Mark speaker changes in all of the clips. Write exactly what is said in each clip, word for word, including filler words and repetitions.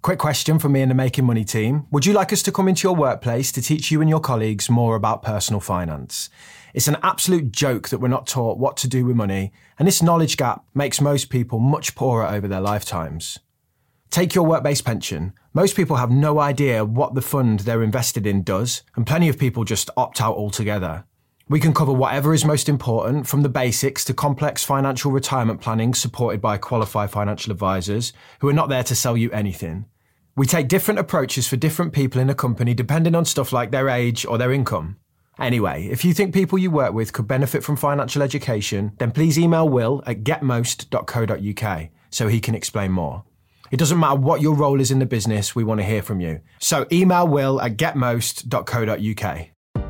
Speaker 1: Quick question from me and the Making Money team. Would you like us to come into your workplace to teach you and your colleagues more about personal finance? It's an absolute joke that we're not taught what to do with money, and this knowledge gap makes most people much poorer over their lifetimes. Take your work-based pension. Most people have no idea what the fund they're invested in does, and plenty of people just opt out altogether. We can cover whatever is most important, from the basics to complex financial retirement planning supported by qualified financial advisors who are not there to sell you anything. We take different approaches for different people in a company depending on stuff like their age or their income. Anyway, if you think people you work with could benefit from financial education, then please email Will at getmost dot co dot uk so he can explain more. It doesn't matter what your role is in the business, we want to hear from you. So email Will at getmost dot co dot uk.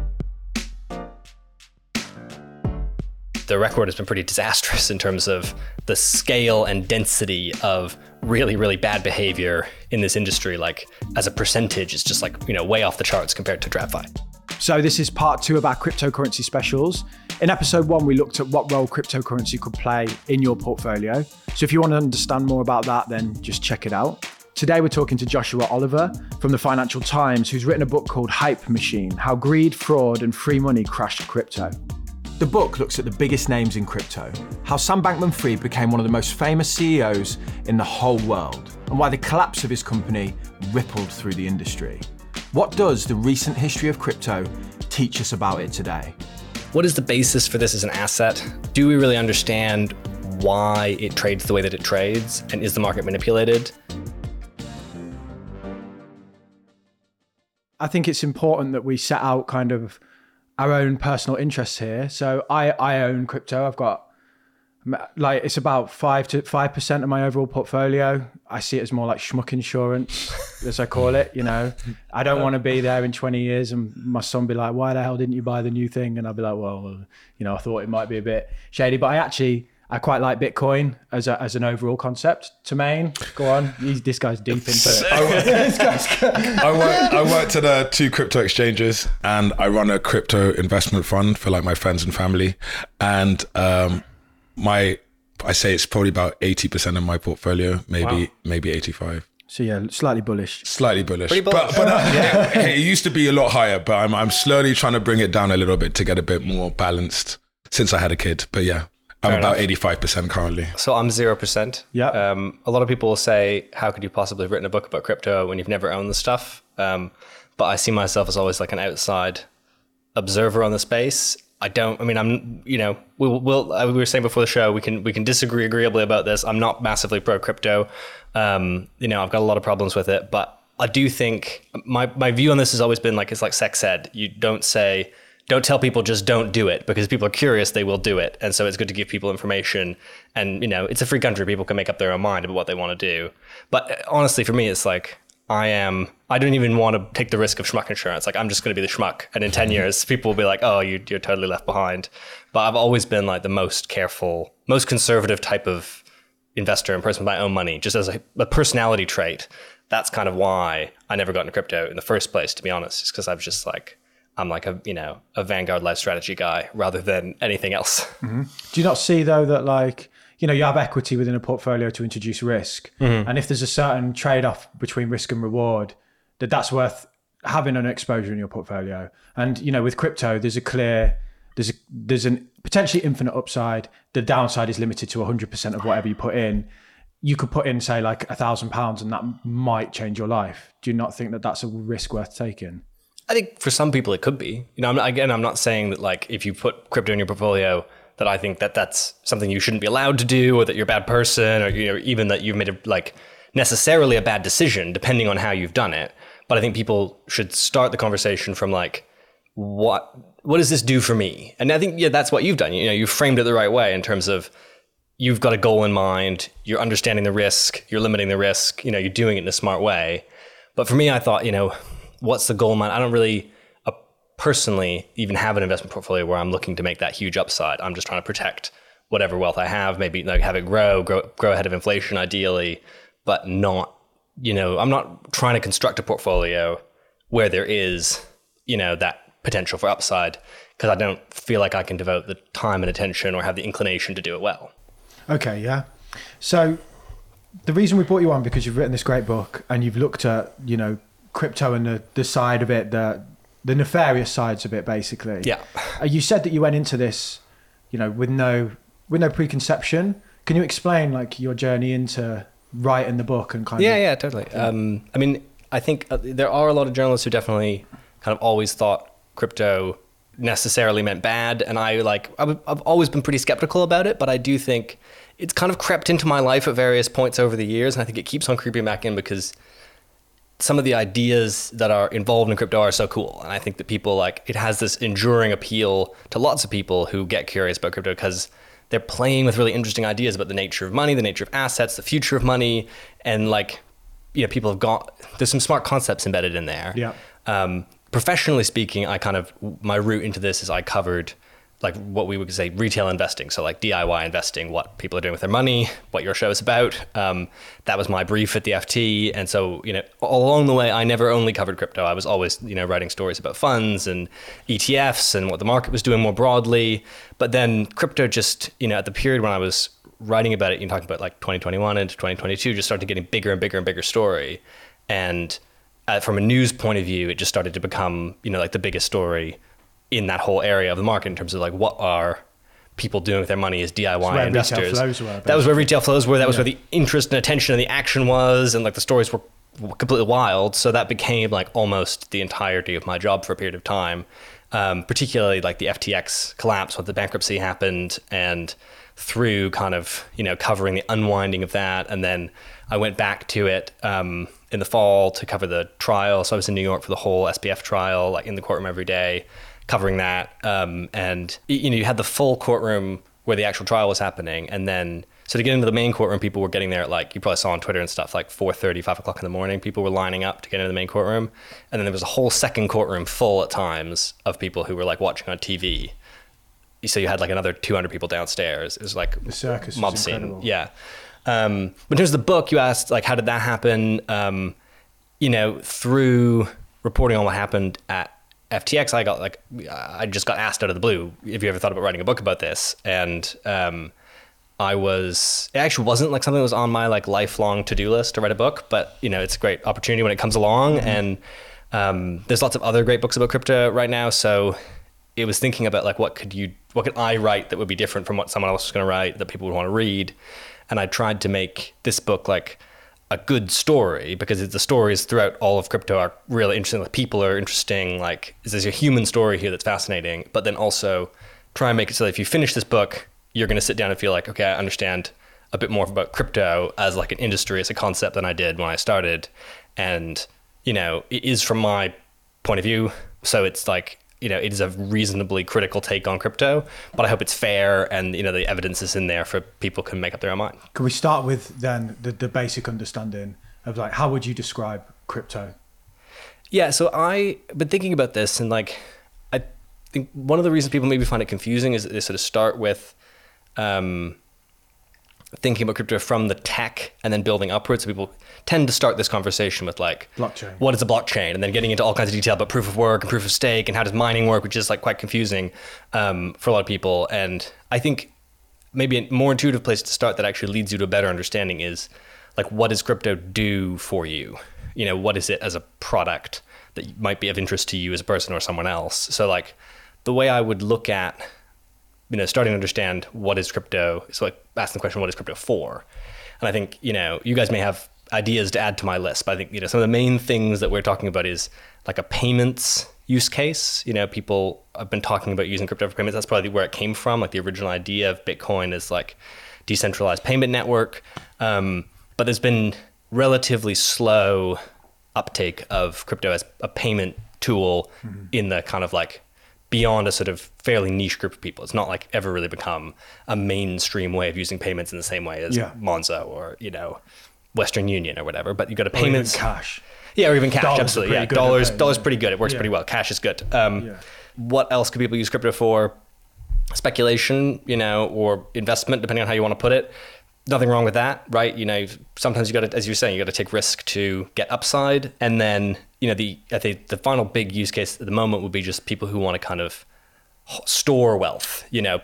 Speaker 2: The record has been pretty disastrous in terms of the scale and density of really, really bad behavior in this industry. Like, as a percentage, it's just like, you know, way off the charts compared to TradFi.
Speaker 3: So this is part two of our cryptocurrency specials. In episode one, we looked at what role cryptocurrency could play in your portfolio. So if you want to understand more about that, then just check it out. Today, we're talking to Joshua Oliver from the Financial Times, who's written a book called Hype Machine: How Greed, Fraud, and Free Money Crashed Crypto.
Speaker 1: The book looks at the biggest names in crypto, how Sam Bankman-Fried became one of the most famous C E Os in the whole world, and why the collapse of his company rippled through the industry. What does the recent history of crypto teach us about it today?
Speaker 2: What is the basis for this as an asset? Do we really understand why it trades the way that it trades? And is the market manipulated?
Speaker 3: I think it's important that we set out kind of our own personal interests here. So I, I own crypto. I've got like, it's about five to five percent of my overall portfolio. I see it as more like schmuck insurance, as I call it. You know, I don't want to be there in twenty years and my son be like, why the hell didn't you buy the new thing? And I'll be like, well, you know, I thought it might be a bit shady, but I actually, I quite like Bitcoin as a, as an overall concept. Tremaine, go on. He's, this guy's deep into it.
Speaker 4: I work, I worked at uh, two crypto exchanges, and I run a crypto investment fund for like my friends and family. And um, my, I say it's probably about eighty percent of my portfolio, maybe, wow. maybe eighty-five.
Speaker 3: So yeah, slightly bullish.
Speaker 4: Slightly bullish.
Speaker 2: Pretty bullish.
Speaker 4: But, but uh, yeah, it used to be a lot higher, but I'm, I'm slowly trying to bring it down a little bit to get a bit more balanced since I had a kid. But yeah. I'm Fair about enough. eighty-five percent currently.
Speaker 2: So I'm zero percent.
Speaker 3: Yeah.
Speaker 2: Um, a lot of people will say, how could you possibly have written a book about crypto when you've never owned the stuff? Um, but I see myself as always like an outside observer on the space. I don't, I mean, I'm, you know, we'll, we'll, we were saying before the show, we can, we can disagree agreeably about this. I'm not massively pro crypto. Um, you know, I've got a lot of problems with it, but I do think my, my view on this has always been like, it's like sex ed. You don't say, Don't tell people just don't do it, because people are curious, they will do it. And so it's good to give people information. And, you know, it's a free country. People can make up their own mind about what they want to do. But honestly, for me, it's like, I am, I don't even want to take the risk of schmuck insurance. Like, I'm just going to be the schmuck. And in ten years, people will be like, oh, you, you're totally left behind. But I've always been like the most careful, most conservative type of investor and person with my own money, just as a, a personality trait. That's kind of why I never got into crypto in the first place, to be honest, is because I was just like, I'm like a, you know, a Vanguard life strategy guy rather than anything else.
Speaker 3: Mm-hmm. Do you not see though that, like, you know, you have equity within a portfolio to introduce risk. Mm-hmm. And if there's a certain trade-off between risk and reward, that that's worth having an exposure in your portfolio. And, you know, with crypto, there's a clear, there's a, there's an potentially infinite upside. The downside is limited to one hundred percent of whatever you put in. You could put in, say, like a thousand pounds and that might change your life. Do you not think that that's a risk worth taking?
Speaker 2: I think for some people it could be. You know, I'm, again, I'm not saying that like if you put crypto in your portfolio, that I think that that's something you shouldn't be allowed to do, or that you're a bad person, or, you know, even that you've made a, like necessarily a bad decision depending on how you've done it. But I think people should start the conversation from like, what what does this do for me? And I think, yeah, that's what you've done. You know, you framed it the right way in terms of you've got a goal in mind, you're understanding the risk, you're limiting the risk, you know, you're doing it in a smart way. But for me, I thought, you know, what's the goal in mind? I don't really uh, personally even have an investment portfolio where I'm looking to make that huge upside. I'm just trying to protect whatever wealth I have, maybe like have it grow, grow, grow ahead of inflation ideally, but not, you know, I'm not trying to construct a portfolio where there is, you know, that potential for upside, because I don't feel like I can devote the time and attention or have the inclination to do it well.
Speaker 3: Okay, yeah. So the reason we brought you on because you've written this great book and you've looked at, you know, crypto and the, the side of it, the the nefarious sides of it, basically.
Speaker 2: Yeah.
Speaker 3: Uh, you said that you went into this, you know, with no with no preconception. Can you explain like your journey into writing the book and kind
Speaker 2: yeah,
Speaker 3: of?
Speaker 2: Yeah, yeah, totally. Um, I mean, I think uh, there are a lot of journalists who definitely kind of always thought crypto necessarily meant bad, and I like I've, I've always been pretty skeptical about it, but I do think it's kind of crept into my life at various points over the years, and I think it keeps on creeping back in because some of the ideas that are involved in crypto are so cool, and I think that people like it has this enduring appeal to lots of people who get curious about crypto because they're playing with really interesting ideas about the nature of money, the nature of assets, the future of money, and like, you know, people have got, there's some smart concepts embedded in there.
Speaker 3: Yeah.
Speaker 2: Um, professionally speaking, I kind of, my route into this is I covered like what we would say retail investing. So like D I Y investing, what people are doing with their money, what your show is about. Um, that was my brief at the F T. And so, you know, all along the way, I never only covered crypto. I was always, you know, writing stories about funds and E T Fs and what the market was doing more broadly. But then crypto just, you know, at the period when I was writing about it, you're talking about like twenty twenty-one into twenty twenty-two, just started getting bigger and bigger and bigger story. And uh, from a news point of view, it just started to become, you know, like the biggest story in that whole area of the market in terms of like what are people doing with their money as D I Y investors.
Speaker 3: Retail flows were,
Speaker 2: that was where retail flows were. That was
Speaker 3: yeah.
Speaker 2: where the interest and attention and the action was, and like the stories were completely wild. So that became like almost the entirety of my job for a period of time. Um, particularly like the F T X collapse when the bankruptcy happened, and through kind of, you know, covering the unwinding of that. And then I went back to it um, in the fall to cover the trial. So I was in New York for the whole S B F trial, like in the courtroom every day, covering that. Um, and, you know, you had the full courtroom where the actual trial was happening. And then, so to get into the main courtroom, people were getting there at like, you probably saw on Twitter and stuff, like four thirty, five o'clock in the morning. People were lining up to get into the main courtroom. And then there was a whole second courtroom full at times of people who were like watching on T V. So you had like another two hundred people downstairs. It was like
Speaker 3: the circus
Speaker 2: mob
Speaker 3: was
Speaker 2: scene.
Speaker 3: incredible.
Speaker 2: Yeah. Um, but in terms of the book, you asked like, how did that happen? Um, you know, through reporting on what happened at F T X, I got like, I just got asked out of the blue, if you ever thought about writing a book about this. And um, I was, it actually wasn't like something that was on my like lifelong to-do list to write a book, but you know, it's a great opportunity when it comes along. Mm-hmm. And um, there's lots of other great books about crypto right now. So it was thinking about like, what could you, what could I write that would be different from what someone else was going to write that people would want to read? And I tried to make this book like a good story, because the stories throughout all of crypto are really interesting. The people are interesting. Like, there's a human story here that's fascinating, but then also try and make it so that if you finish this book, you're going to sit down and feel like, okay, I understand a bit more about crypto as like an industry, as a concept than I did when I started. And, you know, it is from my point of view. So it's like, you know, it is a reasonably critical take on crypto, but I hope it's fair and, you know, the evidence is in there for people can make up their own mind.
Speaker 3: Can we start with then the, the basic understanding of like, how would you describe crypto?
Speaker 2: Yeah, so I've been thinking about this, and like, I think one of the reasons people maybe find it confusing is that they sort of start with um, thinking about crypto from the tech and then building upwards. So people tend to start this conversation with like,
Speaker 3: blockchain.
Speaker 2: What is a blockchain? And then getting into all kinds of detail about proof of work and proof of stake and how does mining work, which is like quite confusing um, for a lot of people. And I think maybe a more intuitive place to start that actually leads you to a better understanding is like, what does crypto do for you? You know, what is it as a product that might be of interest to you as a person or someone else? So like the way I would look at, you know, starting to understand what is crypto, is like asking the question, what is crypto for? And I think, you know, you guys may have ideas to add to my list, but I think, you know, some of the main things that we're talking about is like a payments use case. You know, people have been talking about using crypto for payments. That's probably where it came from. Like the original idea of Bitcoin is like decentralized payment network. Um, but there's been relatively slow uptake of crypto as a payment tool mm-hmm. in the kind of like beyond a sort of fairly niche group of people. It's not like ever really become a mainstream way of using payments in the same way as yeah. Monzo or, you know, Western Union or whatever. But you got a payments.
Speaker 3: Or even cash.
Speaker 2: Yeah, or even cash,
Speaker 3: dollars
Speaker 2: absolutely. Yeah,
Speaker 3: good
Speaker 2: dollars,
Speaker 3: paying,
Speaker 2: dollars
Speaker 3: yeah.
Speaker 2: pretty good. It works
Speaker 3: yeah.
Speaker 2: pretty well. Cash is good. Um,
Speaker 3: yeah.
Speaker 2: What else could people use crypto for? Speculation, you know, or investment, depending on how you want to put it. Nothing wrong with that, right? You know, sometimes you got to, as you were saying, you got to take risk to get upside. And then, you know, the I think the final big use case at the moment would be just people who want to kind of store wealth, you know, put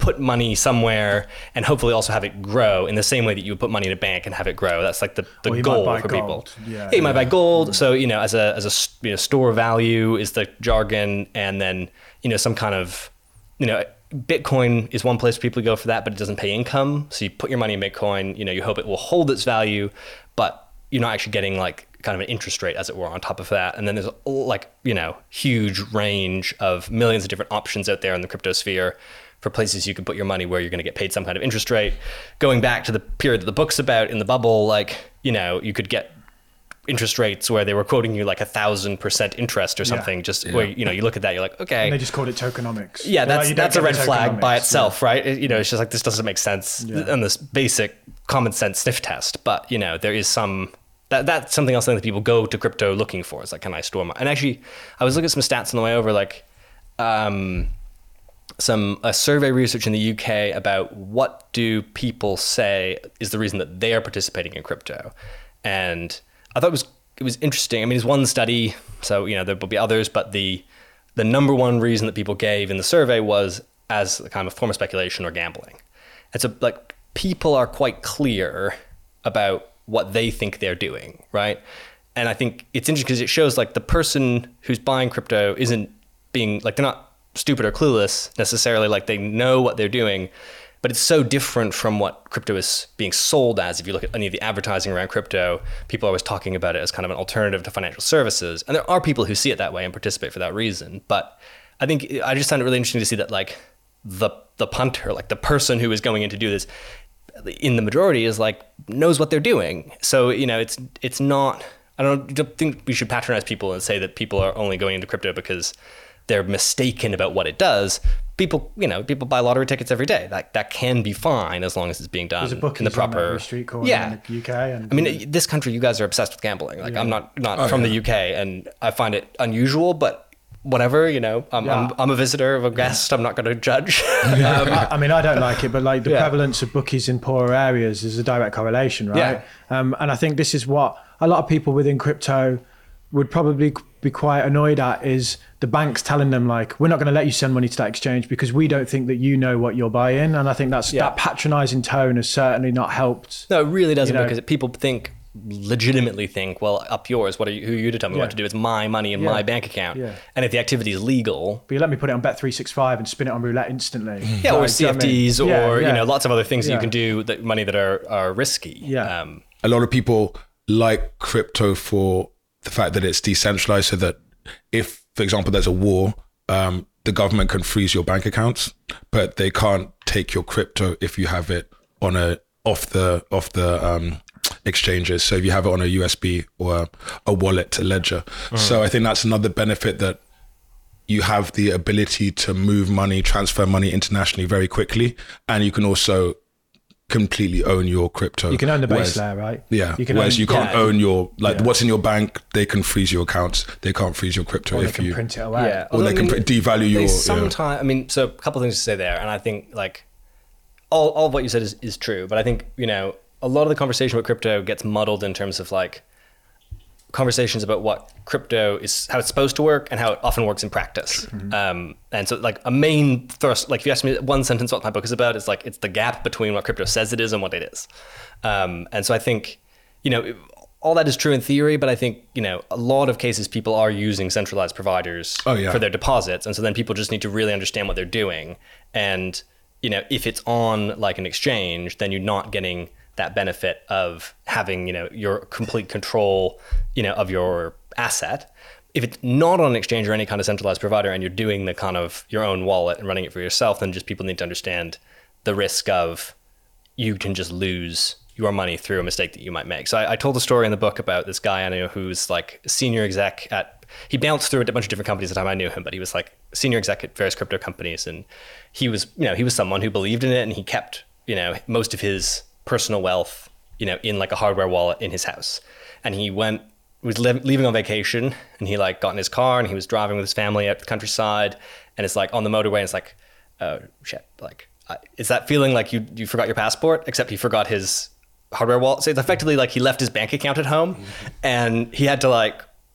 Speaker 2: put money somewhere and hopefully also have it grow in the same way that you would put money in a bank and have it grow. That's like the, the
Speaker 3: Or you
Speaker 2: goal
Speaker 3: might buy
Speaker 2: for
Speaker 3: gold.
Speaker 2: people.
Speaker 3: Yeah.
Speaker 2: Yeah, you might buy gold. So, you know, as a as a you know, store value is the jargon, and then, you know, some kind of, you know, Bitcoin is one place people go for that, but it doesn't pay income. So you put your money in Bitcoin, you know, you hope it will hold its value, but you're not actually getting like kind of an interest rate, as it were, on top of that. And then there's like, you know, huge range of millions of different options out there in the crypto sphere for places you can put your money where you're going to get paid some kind of interest rate. Going back to the period that the book's about in the bubble, like, you know, you could get interest rates where they were quoting you like a thousand percent interest or something. Yeah. Just yeah. where, you know, you look at that, you're like, okay.
Speaker 3: And they just called it tokenomics.
Speaker 2: Yeah, that's
Speaker 3: like,
Speaker 2: that's a red flag by itself,
Speaker 3: yeah.
Speaker 2: right? It, you know, it's just like, this doesn't make sense yeah. on this basic common sense sniff test. But, you know, there is some, that that's something else that people go to crypto looking for. It's like, can I store my, and actually I was looking at some stats on the way over, like um, some a survey research in the U K about what do people say is the reason that they are participating in crypto. And I thought it was it was interesting. I mean, it's one study, so you know there will be others, but the the number one reason that people gave in the survey was as a kind of form of speculation or gambling. And so, like, people are quite clear about what they think they're doing, right? And I think it's interesting because it shows like the person who's buying crypto isn't being like, they're not stupid or clueless necessarily. Like, they know what they're doing. But it's so different from what crypto is being sold as. If you look at any of the advertising around crypto, people are always talking about it as kind of an alternative to financial services. And there are people who see it that way and participate for that reason. But I think I just found it really interesting to see that like the the punter, like the person who is going in to do this, in the majority is like, knows what they're doing. So, you know, it's it's not, I don't, don't think we should patronize people and say that people are only going into crypto because they're mistaken about what it does. People, you know, people buy lottery tickets every day. That that can be fine as long as it's being done
Speaker 3: There's a book
Speaker 2: in the proper
Speaker 3: on every street corner
Speaker 2: yeah.
Speaker 3: in the U K. And
Speaker 2: I mean, this country, you guys are obsessed with gambling. Like, yeah. I'm not not
Speaker 4: oh,
Speaker 2: from
Speaker 4: yeah.
Speaker 2: the U K, and I find it unusual, but whatever, you know, I'm yeah. I'm, I'm a visitor of a guest. Yeah. I'm not going to judge.
Speaker 3: um, I, I mean, I don't like it, but like the yeah. prevalence of bookies in poorer areas is a direct correlation, right?
Speaker 2: Yeah.
Speaker 3: Um, and I think this is what a lot of people within crypto would probably be quite annoyed at, is the banks telling them like, we're not going to let you send money to that exchange because we don't think that you know what you're buying. And I think that's yeah. that patronizing tone has certainly not helped.
Speaker 2: No, it really doesn't, you know, because people think, legitimately think, well, up yours, what are you, who are you to tell me yeah. what to do? It's my money in yeah. my bank account. Yeah. And if the activity is legal,
Speaker 3: but you let me put it on Bet three sixty-five and spin it on roulette instantly.
Speaker 2: Yeah,
Speaker 3: like,
Speaker 2: or C F Ds, I mean? or yeah, yeah. you know, lots of other things
Speaker 3: yeah.
Speaker 2: that you can do that money that are are risky.
Speaker 3: Yeah.
Speaker 2: Um,
Speaker 4: a lot of people like crypto for the fact that it's decentralized, so that if, for example, there's a war, um, the government can freeze your bank accounts, but they can't take your crypto if you have it on a off the off the um, exchanges. So if you have it on a U S B or a, a wallet, a ledger. Mm. So I think that's another benefit, that you have the ability to move money, transfer money internationally very quickly, and you can also completely own your crypto.
Speaker 3: You can own the base
Speaker 4: whereas,
Speaker 3: layer, right?
Speaker 4: Yeah.
Speaker 3: You can
Speaker 4: whereas
Speaker 3: own,
Speaker 4: you can't
Speaker 2: yeah.
Speaker 4: own your, like
Speaker 3: yeah.
Speaker 4: what's in your bank, they can freeze your accounts. They can't freeze your crypto
Speaker 3: or
Speaker 4: if
Speaker 3: they can
Speaker 4: you
Speaker 3: print it away.
Speaker 2: Yeah.
Speaker 4: Or they can
Speaker 2: I mean,
Speaker 4: devalue your.
Speaker 2: Sometimes, yeah. I mean, so a couple of things to say there, and I think like all all of what you said is, is true, but I think, you know, a lot of the conversation with crypto gets muddled in terms of like conversations about what crypto is, how it's supposed to work, and how it often works in practice. Mm-hmm. Um, and so like a main thrust, like if you ask me one sentence what my book is about, it's like, it's the gap between what crypto says it is and what it is. Um, and so I think, you know, all that is true in theory, but I think, you know, a lot of cases people are using centralized providers
Speaker 4: oh, yeah.
Speaker 2: for their deposits. And so then people just need to really understand what they're doing. And, you know, if it's on like an exchange, then you're not getting that benefit of having, you know, your complete control, you know, of your asset. If it's not on an exchange or any kind of centralized provider, and you're doing the kind of your own wallet and running it for yourself, then just people need to understand the risk of you can just lose your money through a mistake that you might make. So I, I told a story in the book about this guy I knew who's like senior exec at, he bounced through a bunch of different companies at the time I knew him, but he was like senior exec at various crypto companies. And he was, you know, he was someone who believed in it, and he kept, you know, most of his personal wealth, you know, in like a hardware wallet in his house. And he went, was li- leaving on vacation, and he like got in his car and he was driving with his family out the countryside, and it's like on the motorway, and it's like, oh shit, like, uh, is that feeling like you you forgot your passport, except he forgot his hardware wallet. So it's effectively like he left his bank account at home, and he had to like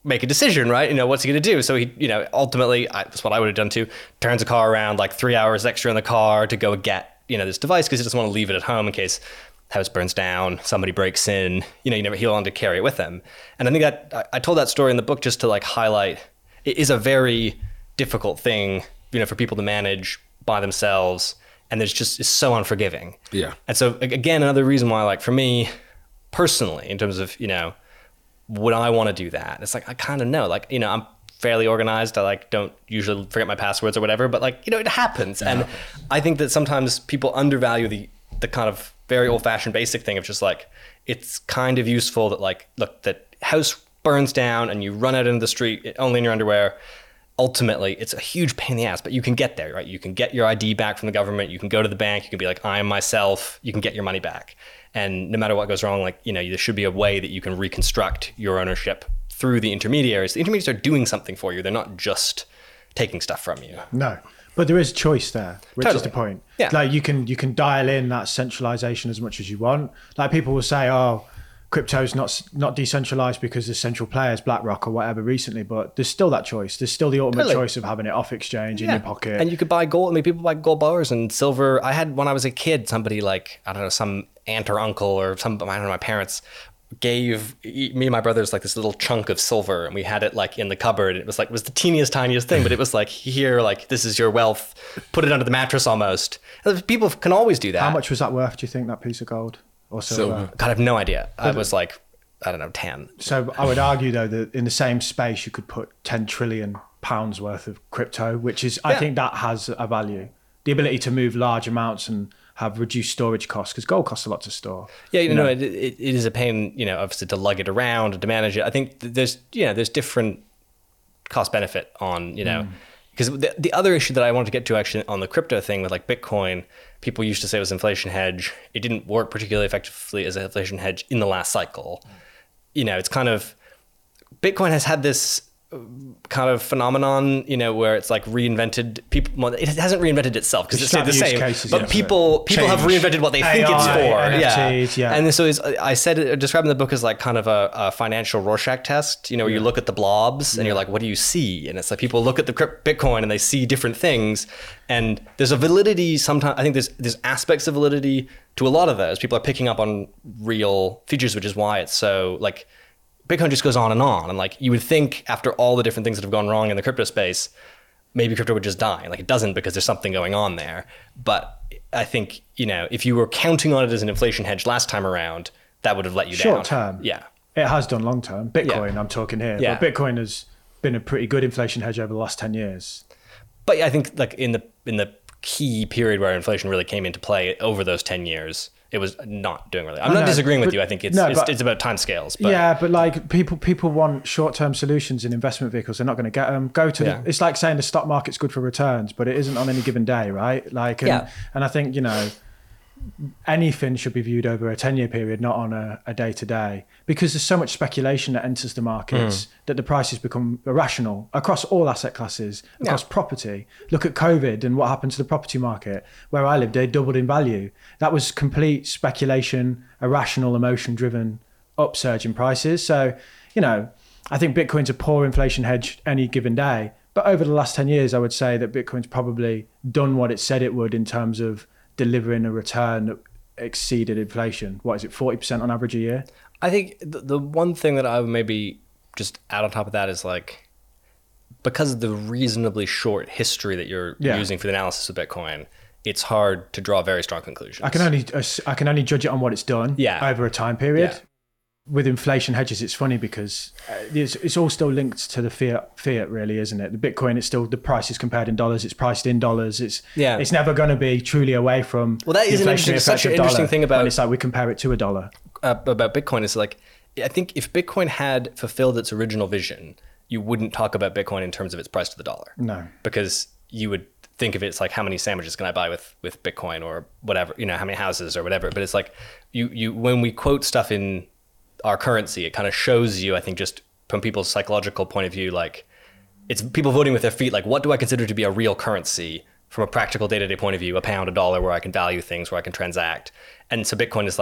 Speaker 2: make a decision, right? You know, what's he going to do? So he, you know, ultimately, I, that's what I would have done too. Turns the car around, like three hours extra in the car to go get, you know, this device because he doesn't want to leave it at home in case house burns down, somebody breaks in, you know, you never, he'll want to carry it with him. And I think that I, I told that story in the book just to like highlight, it is a very difficult thing, you know, for people to manage by themselves. And there's just, it's so unforgiving.
Speaker 4: Yeah.
Speaker 2: And so again, another reason why, like for me personally, in terms of, you know, would I want to do that? It's like, I kind of know, like, you know, I'm fairly organized. I like don't usually forget my passwords or whatever, but like, you know, it happens. Yeah. And I think that sometimes people undervalue the, the kind of very old fashioned basic thing of just like, it's kind of useful that like, look, that house burns down and you run out into the street only in your underwear. Ultimately, it's a huge pain in the ass, but you can get there, right? You can get your I D back from the government. You can go to the bank. You can be like, I am myself. You can get your money back. And no matter what goes wrong, like, you know, there should be a way that you can reconstruct your ownership through the intermediaries. The intermediaries are doing something for you. They're not just taking stuff from you.
Speaker 3: No, but there is choice there, which
Speaker 2: Totally.
Speaker 3: is the point.
Speaker 2: Yeah.
Speaker 3: Like you can you can dial in that centralization as much as you want. Like people will say, oh, crypto's not not decentralized because there's central players, BlackRock or whatever recently, but there's still that choice. There's still the ultimate
Speaker 2: Totally.
Speaker 3: choice of having it off exchange in
Speaker 2: Yeah.
Speaker 3: your pocket.
Speaker 2: And you could buy gold. I mean, people buy gold bars and silver. I had, when I was a kid, somebody like, I don't know, some aunt or uncle or some, I don't know, my parents gave me and my brothers like this little chunk of silver, and we had it like in the cupboard. It was like, it was the teeniest, tiniest thing, but it was like, here, like, this is your wealth. Put it under the mattress almost. And people can always do that.
Speaker 3: How much was that worth, do you think, that piece of gold or silver?
Speaker 4: Silver.
Speaker 2: God, I have no idea. I was like, I don't know, ten.
Speaker 3: So I would argue, though, that in the same space, you could put ten trillion pounds worth of crypto, which is, I
Speaker 2: Yeah.
Speaker 3: think that has a value. The ability to move large amounts and have reduced storage costs, because gold costs a lot to store.
Speaker 2: Yeah, you know, it, it, it is a pain, you know, obviously to lug it around and to manage it. I think th- there's, you know, there's different cost benefit on, you know, because the, the other issue that I wanted to get to actually on the crypto thing with like Bitcoin, people used to say it was inflation hedge. It didn't work particularly effectively as an inflation hedge in the last cycle. You know, it's kind of, Bitcoin has had this kind of phenomenon, you know, where it's like reinvented people. Well, it hasn't reinvented itself because it's stayed the
Speaker 3: Extract
Speaker 2: same.
Speaker 3: use cases,
Speaker 2: but
Speaker 3: yeah.
Speaker 2: people people have
Speaker 4: Change.
Speaker 2: reinvented what they think
Speaker 3: A I,
Speaker 2: it's for.
Speaker 3: N F Ts, yeah.
Speaker 2: And so it's, I said it, describing the book as like kind of a, a financial Rorschach test. You know, where you look at the blobs and you're like, what do you see? And it's like people look at the crypt- Bitcoin and they see different things. And there's a validity sometimes. I think there's there's aspects of validity to a lot of those. People are picking up on real features, which is why it's so like. Bitcoin just goes on and on. And like you would think after all the different things that have gone wrong in the crypto space, maybe crypto would just die. Like it doesn't because there's something going on there. But I think, you know, if you were counting on it as an inflation hedge last time around, that would have let you
Speaker 3: Short
Speaker 2: down.
Speaker 3: term.
Speaker 2: Yeah.
Speaker 3: It has done long term. Bitcoin,
Speaker 2: Yeah.
Speaker 3: I'm talking here.
Speaker 2: Yeah.
Speaker 3: But Bitcoin has been a pretty good inflation hedge over the last ten years.
Speaker 2: But yeah, I think like in the in the key period where inflation really came into play over those ten years, it was not doing really. I'm
Speaker 3: I
Speaker 2: not
Speaker 3: know,
Speaker 2: disagreeing with
Speaker 3: but-
Speaker 2: you. I think it's
Speaker 3: no,
Speaker 2: it's,
Speaker 3: but-
Speaker 2: it's about time scales. But
Speaker 3: Yeah, but like people people want short-term solutions in investment vehicles. They're not going to get them. Go to
Speaker 2: Yeah.
Speaker 3: the, it's like saying the stock market's good for returns, but it isn't on any given day, right? Like, and,
Speaker 2: Yeah.
Speaker 3: and I think, you know, anything should be viewed over a ten-year period, not on a, a day-to-day, because there's so much speculation that enters the markets
Speaker 2: Hmm.
Speaker 3: that the prices become irrational across all asset classes, across
Speaker 2: Yeah.
Speaker 3: property. Look at COVID and what happened to the property market. Where I lived, they doubled in value. That was complete speculation, irrational, emotion-driven upsurge in prices. So, you know, I think Bitcoin's a poor inflation hedge any given day. But over the last ten years, I would say that Bitcoin's probably done what it said it would in terms of delivering a return that exceeded inflation. What is it, forty percent on average a year?
Speaker 2: I think the, the one thing that I would maybe just add on top of that is like, because of the reasonably short history that you're
Speaker 3: Yeah.
Speaker 2: using for the analysis of Bitcoin, it's hard to draw very strong conclusions.
Speaker 3: I can only I can only judge it on what it's done
Speaker 2: Yeah.
Speaker 3: over a time period.
Speaker 2: Yeah.
Speaker 3: With inflation hedges, it's funny because uh, it's, it's all still linked to the fiat, fiat, really, isn't it? The Bitcoin, it's still the price is compared in dollars. It's priced in dollars. It's
Speaker 2: Yeah.
Speaker 3: It's never going to be truly away from.
Speaker 2: Well, that
Speaker 3: the
Speaker 2: is an
Speaker 3: inflationary
Speaker 2: interesting- such
Speaker 3: effect
Speaker 2: an
Speaker 3: of
Speaker 2: interesting
Speaker 3: dollar.
Speaker 2: thing about-
Speaker 3: And it's like we compare it to a dollar.
Speaker 2: uh, about Bitcoin is like, I think if Bitcoin had fulfilled its original vision, you wouldn't talk about Bitcoin in terms of its price to the dollar.
Speaker 3: No.
Speaker 2: Because you would think of it as like, how many sandwiches can I buy with, with Bitcoin or whatever, you know, how many houses or whatever. But it's like, you, you when we quote stuff in our currency, it kind of shows you, I think, just from people's psychological point of view, like it's people voting with their feet. Like, what do I consider to be a real currency from a practical day-to-day point of view? A pound, a dollar, where I can value things, where I can transact. And so Bitcoin is like,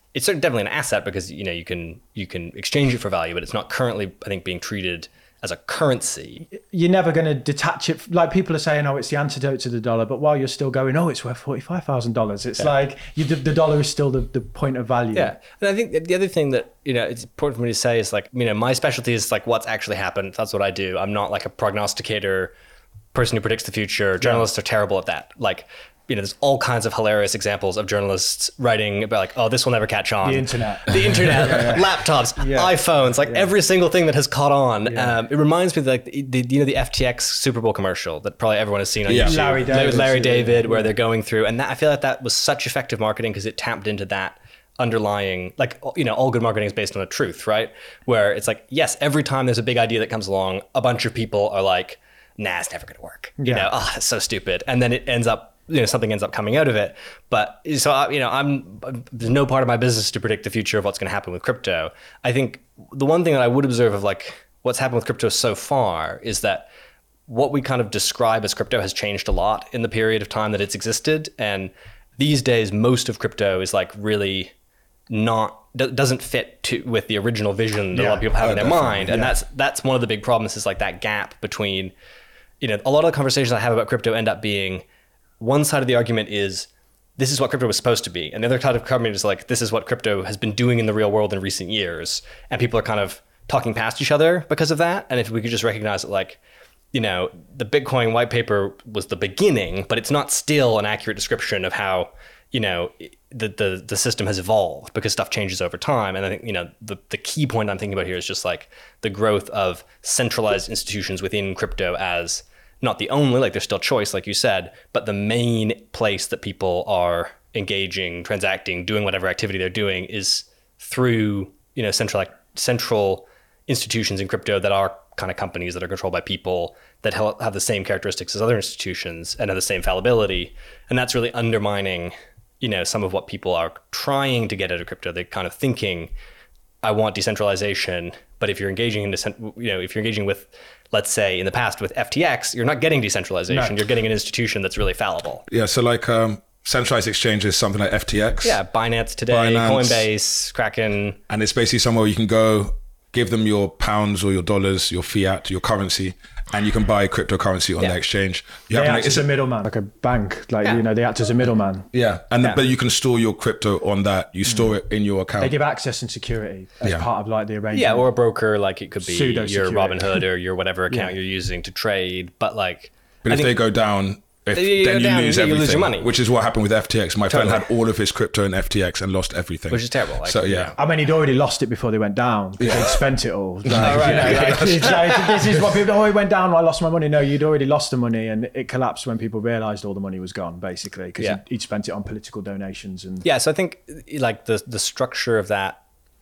Speaker 2: it's certainly definitely an asset because, you know, you can you can exchange it for value, but it's not currently, I think, being treated as a currency.
Speaker 3: You're never going to detach it. Like people are saying, oh, it's the antidote to the dollar. But while you're still going, oh, it's worth forty-five thousand dollars. It's yeah. like you, the, the dollar is still the, the point of value.
Speaker 2: Yeah. And I think the other thing that, you know, it's important for me to say is like, you know, my specialty is like what's actually happened. That's what I do. I'm not like a prognosticator, person who predicts the future. Journalists yeah. are terrible at that. Like, you know, there's all kinds of hilarious examples of journalists writing about like, oh, this will never catch on.
Speaker 3: The internet.
Speaker 2: The internet, yeah, yeah. laptops, yeah. iPhones, like yeah. every single thing that has caught on. Yeah. Um, it reminds me of like the, the, you know, the F T X Super Bowl commercial that probably everyone has seen on yeah. YouTube.
Speaker 3: Larry David.
Speaker 2: With Larry David, yeah. where they're going through. And that, I feel like that was such effective marketing because it tapped into that underlying, like, you know, all good marketing is based on a truth, right? Where it's like, yes, every time there's a big idea that comes along, a bunch of people are like, nah, it's never going to work. Yeah. You know, oh, that's so stupid. And then it ends up, you know, something ends up coming out of it. But so, I, you know, I'm, there's no part of my business to predict the future of what's going to happen with crypto. I think the one thing that I would observe of like what's happened with crypto so far is that what we kind of describe as crypto has changed a lot in the period of time that it's existed. And these days, most of crypto is like really not, doesn't fit to with the original vision that yeah. a lot of people have oh, in their mind. And yeah. that's, that's one of the big problems is like that gap between, you know, a lot of the conversations I have about crypto end up being, one side of the argument is this is what crypto was supposed to be. And the other side of the argument is like, this is what crypto has been doing in the real world in recent years. And people are kind of talking past each other because of that. And if we could just recognize that like, you know, the Bitcoin white paper was the beginning, but it's not still an accurate description of how, you know, the the, the system has evolved because stuff changes over time. And I think, you know, the, the key point I'm thinking about here is just like the growth of centralized institutions within crypto as not the only, like there's still choice, like you said, but the main place that people are engaging, transacting, doing whatever activity they're doing is through, you know, central central institutions in crypto that are kind of companies that are controlled by people that have the same characteristics as other institutions and have the same fallibility. And that's really undermining, you know, some of what people are trying to get out of crypto. They're kind of thinking, I want decentralization, but if you're engaging in, you know, if you're engaging with, let's say in the past with F T X, you're not getting decentralization. No. You're getting an institution that's really fallible.
Speaker 4: Yeah. So like um, centralized exchanges, something like F T X.
Speaker 2: Yeah. Binance today, Binance, Coinbase, Kraken.
Speaker 4: And it's basically somewhere you can go, give them your pounds or your dollars, your fiat, your currency, and you can buy cryptocurrency on yeah. the exchange. You
Speaker 3: they
Speaker 4: have
Speaker 3: act as a middleman, like a bank. Like, yeah. you know, they act as a middleman.
Speaker 4: Yeah. And yeah. The, but you can store your crypto on that. You store mm. it in your account.
Speaker 3: They give access and security as yeah. part of like the arrangement.
Speaker 2: Yeah, or a broker, like it could be your Robinhood or your whatever account yeah. you're using to trade. But like,
Speaker 4: but
Speaker 2: I
Speaker 4: if
Speaker 2: think,
Speaker 4: they go down, if,
Speaker 2: you
Speaker 4: then you
Speaker 2: down,
Speaker 4: lose
Speaker 2: you
Speaker 4: everything,
Speaker 2: lose your money.
Speaker 4: Which is what happened with F T X. My
Speaker 2: totally.
Speaker 4: friend had all of his crypto in F T X and lost everything.
Speaker 2: Which is terrible. Like,
Speaker 4: so yeah.
Speaker 3: I mean, he'd already lost it before they went down. Yeah. They'd spent it all. Like,
Speaker 2: oh, right,
Speaker 3: you know,
Speaker 2: right,
Speaker 3: like,
Speaker 2: right.
Speaker 3: It's like, this is what people, oh, it went down, I lost my money. No, you'd already lost the money and it collapsed when people realized all the money was gone, basically, because yeah. he'd, he'd spent it on political donations. And
Speaker 2: yeah, so I think like the, the structure of that